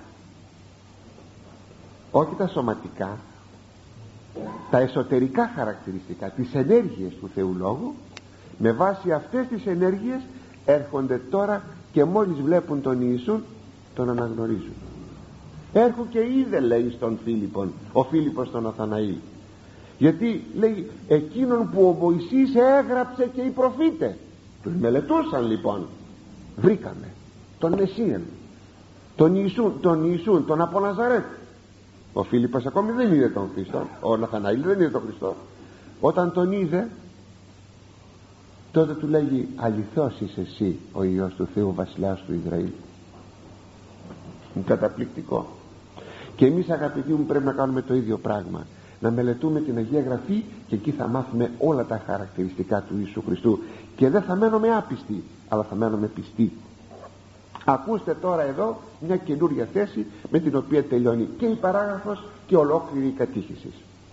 όχι τα σωματικά, τα εσωτερικά χαρακτηριστικά, τις ενέργειες του Θεού Λόγου, με βάση αυτές τις ενέργειες έρχονται τώρα και μόλις βλέπουν τον Ιησού τον αναγνωρίζουν. Έρχου και είδε, λέει στον Φίλιππον, ο Φίλιππος τον Ναθαναήλ, γιατί λέει εκείνον που ο Μωυσής έγραψε και οι προφήτες. Τους μελετούσαν λοιπόν, βρήκαμε τον Μεσσίαν, τον Ιησούν, τον Ιησούν, τον από Ναζαρέτ. Ο Φίλιππος ακόμη δεν είδε τον Χριστό, ο Ναθαναήλ δεν είδε τον Χριστό. Όταν τον είδε, τότε του λέγει, αληθώς είσαι εσύ ο Υιός του Θεού, βασιλιάς του Ισραήλ. Είναι καταπληκτικό. Και εμείς, αγαπητοί μου, πρέπει να κάνουμε το ίδιο πράγμα, να μελετούμε την Αγία Γραφή, και εκεί θα μάθουμε όλα τα χαρακτηριστικά του Ιησού Χριστού, και δεν θα μένουμε άπιστοι, αλλά θα μένουμε πιστοί. Ακούστε τώρα εδώ μια καινούρια θέση με την οποία τελειώνει και η παράγραφος και ολόκληρη η κατήχηση.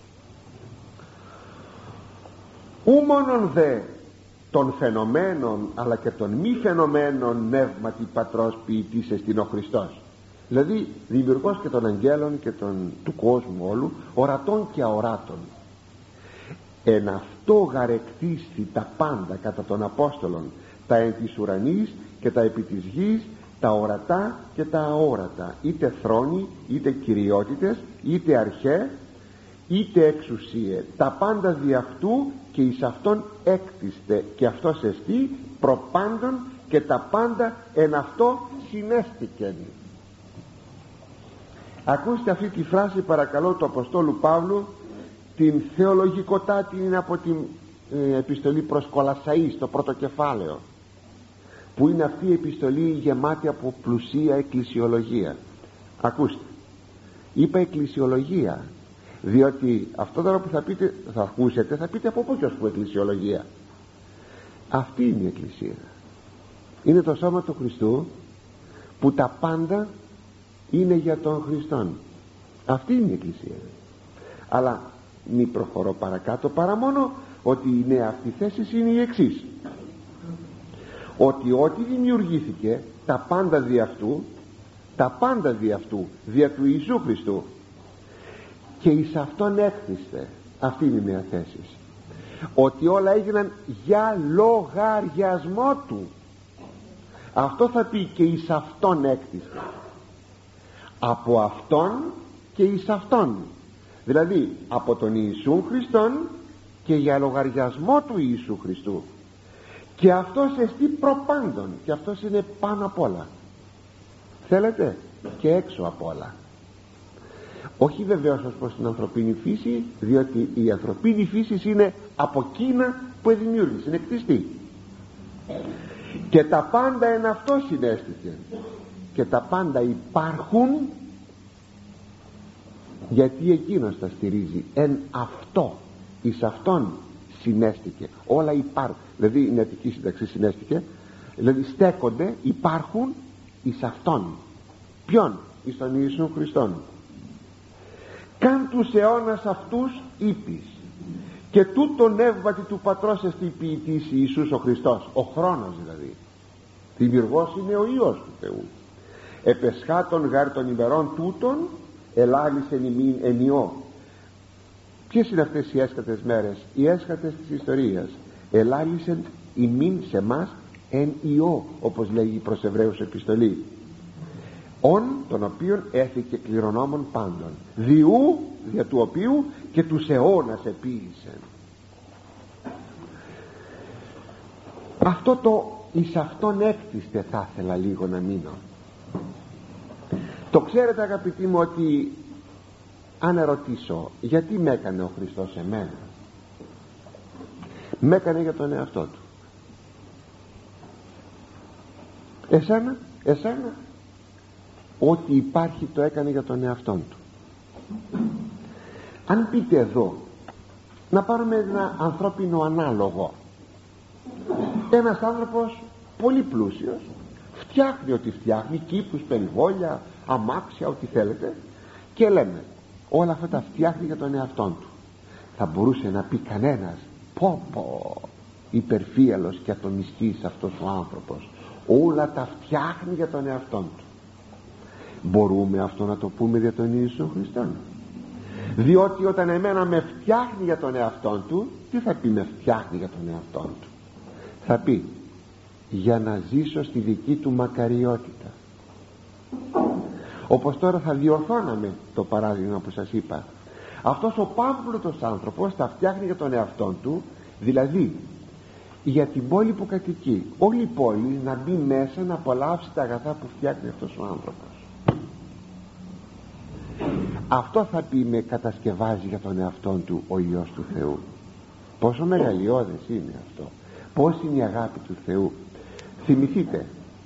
Ου μόνον δε των φαινομένων αλλά και των μη φαινομένων νεύματι πατρός ποιητής εστιν ο Χριστός, δηλαδή δημιουργός και των αγγέλων και των, του κόσμου όλου, ορατών και αοράτων. Εν αυτό γαρεκτίσθη τα πάντα κατά των Απόστολων, τα εν της ουρανής και τα επί της γης, τα ορατά και τα αόρατα, είτε θρόνοι, είτε κυριότητες, είτε αρχαί, είτε εξουσίε, τα πάντα δι' αυτού, και εις αυτόν έκτιστε, και αυτός εστί προπάντων, και τα πάντα εν αυτό συνέστηκεν. Ακούστε αυτή τη φράση παρακαλώ του Αποστόλου Παύλου, την θεολογικοτάτη, είναι από την ε, επιστολή προς Κολασσαείς, το πρώτο κεφάλαιο, που είναι αυτή η επιστολή γεμάτη από πλουσία εκκλησιολογία. Ακούστε, είπα εκκλησιολογία, διότι αυτό τώρα που θα πείτε, θα ακούσετε, θα πείτε από πού και ως που εκκλησιολογία. Αυτή είναι η Εκκλησία, είναι το σώμα του Χριστού, που τα πάντα είναι για τον Χριστόν. Αυτή είναι η Εκκλησία. Αλλά μη προχωρώ παρακάτω, παρά μόνο ότι η νέα αυτή θέση είναι η εξής, ότι ό,τι δημιουργήθηκε, τα πάντα δι' αυτού, τα πάντα δι' αυτού, δια του Ιησού Χριστού, και εις αυτόν έκτιστε. Αυτή είναι η νέα θέση, ότι όλα έγιναν για λογαριασμό του. Αυτό θα πει, και εις αυτόν έκτιστε, από αυτόν και εις αυτόν, δηλαδή από τον Ιησού Χριστόν και για λογαριασμό του Ιησού Χριστού, και αυτός εστί προπάντων, και αυτός είναι πάνω απ' όλα, θέλετε, και έξω απ' όλα. Όχι βεβαίως ως προς την ανθρωπίνη φύση, διότι η ανθρωπίνη φύση είναι από εκείνα που δημιούργησε, είναι κτιστή, και τα πάντα εν αυτό συνέστηκε, και τα πάντα υπάρχουν γιατί εκείνος τα στηρίζει. Εν αυτό, εις αυτόν συνέστηκε, όλα υπάρχουν, δηλαδή είναι Αττική σύνταξη, συνέστηκε, δηλαδή στέκονται, υπάρχουν εις αυτόν. Ποιον? Εις τον Ιησού Χριστόν. Καν τους αιώνας αυτούς είπεις, και τούτο νεύματι του πατρός εστί ποιητής Ιησούς ο Χριστός, ο χρόνος δηλαδή, δημιουργός είναι ο Υιός του Θεού. Επεσχάτων γάρ των ημερών τούτων ελάλησεν ημίν εν Υιό. Ποιες είναι αυτές οι έσχατες μέρες? Οι έσχατες της ιστορίας. Ελάλησεν ημίν σε μας εν Υιό, όπως λέγει προς Εβραίους επιστολή, ον τον οποίον έθηκε κληρονόμων πάντων, διού δια του οποίου και τους αιώνας επίησεν. Αυτό το εις αυτόν έκτιστε θα ήθελα λίγο να μείνω. Το ξέρετε αγαπητοί μου, ότι αν ερωτήσω γιατί με έκανε ο Χριστός εμένα, με έκανε για τον εαυτό του. Εσένα, εσένα, ό,τι υπάρχει το έκανε για τον εαυτό του. Αν πείτε εδώ, να πάρουμε ένα ανθρώπινο ανάλογο, ένας άνθρωπος πολύ πλούσιος, φτιάχνει ό,τι φτιάχνει, κήπους, περιβόλια, αμάξια, ό,τι θέλετε, και λέμε όλα αυτά τα φτιάχνει για τον εαυτό του. Θα μπορούσε να πει κανένας, πω πω, υπερφύαλος και ατομιστής αυτός ο άνθρωπος, όλα τα φτιάχνει για τον εαυτό του. Μπορούμε αυτό να το πούμε για τον Ιησού Χριστό? Διότι όταν εμένα με φτιάχνει για τον εαυτό του, τι θα πει με φτιάχνει για τον εαυτό του? Θα πει για να ζήσω στη δική του μακαριότητα. Όπως τώρα θα διορθώναμε το παράδειγμα που σας είπα. Αυτός ο πάμπλουτος άνθρωπος θα φτιάχνει για τον εαυτόν του, δηλαδή για την πόλη που κατοικεί, όλη η πόλη να μπει μέσα να απολαύσει τα αγαθά που φτιάχνει αυτός ο άνθρωπος. Αυτό θα πει με κατασκευάζει για τον εαυτόν του ο Υιός του Θεού. Πόσο μεγαλειώδες είναι αυτό, πώς είναι η αγάπη του Θεού. Θυμηθείτε,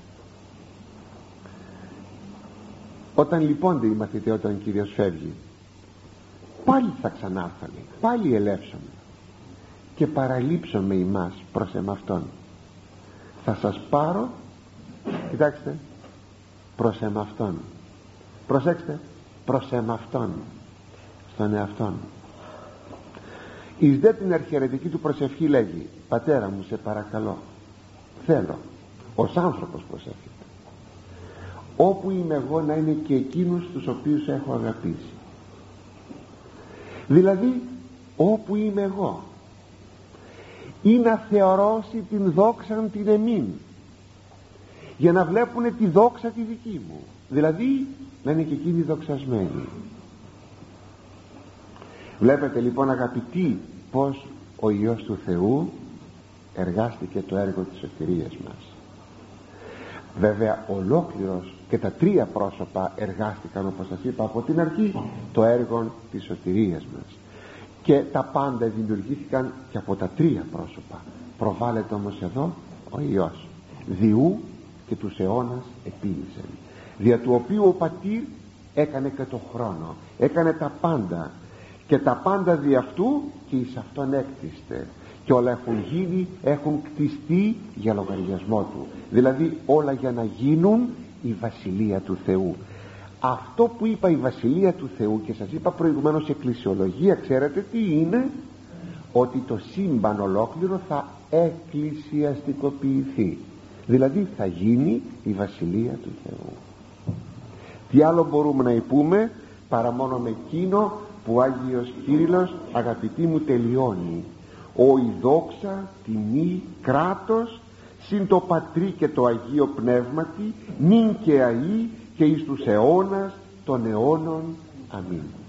όταν λυπώνται οι μαθητές όταν ο Κύριος φεύγει, πάλι θα ξανάρθανε, πάλι ελεύσομαι και παραλείψομαι ημάς προς εμαυτόν. Θα σας πάρω, κοιτάξτε, προς εμαυτόν. Προσέξτε, προς εμαυτόν, στον εαυτόν. Εις δε την αρχιερετική του προσευχή λέγει: Πατέρα μου, σε παρακαλώ, θέλω ως άνθρωπος προσεύχεται, όπου είμαι εγώ να είναι και εκείνους τους οποίους έχω αγαπήσει. Δηλαδή όπου είμαι εγώ, ή να θεωρώσει την δόξα την εμήν, για να βλέπουνε τη δόξα τη δική μου, δηλαδή να είναι και εκείνοι δοξασμένοι. Βλέπετε λοιπόν αγαπητοί πως ο Υιός του Θεού εργάστηκε το έργο της σωτηρίας μας. Βέβαια ολόκληρος και τα τρία πρόσωπα εργάστηκαν, όπως σας είπα από την αρχή, το έργο της σωτηρίας μας, και τα πάντα δημιουργήθηκαν και από τα τρία πρόσωπα. Προβάλλεται όμως εδώ ο Υιός, διού και τους αιώνας επίλυσεν, δια του οποίου ο Πατήρ έκανε και το χρόνο, έκανε τα πάντα, και τα πάντα δι' αυτού και εις αυτόν έκτιστε, και όλα έχουν γίνει, έχουν κτιστεί για λογαριασμό του, δηλαδή όλα για να γίνουν η Βασιλεία του Θεού. Αυτό που είπα, η Βασιλεία του Θεού, και σας είπα προηγουμένως εκκλησιολογία, ξέρετε τι είναι? Ότι το σύμπαν ολόκληρο θα εκκλησιαστικοποιηθεί, δηλαδή θα γίνει η Βασιλεία του Θεού. Τι άλλο μπορούμε να πούμε παρά μόνο με εκείνο που ο Άγιος Κύριλλος, αγαπητοί μου, τελειώνει: ο η δόξα, τιμή, κράτος συν το Πατρί και το Αγίο Πνεύματι, νυν και αεί και εις τους αιώνας των αιώνων. Αμήν.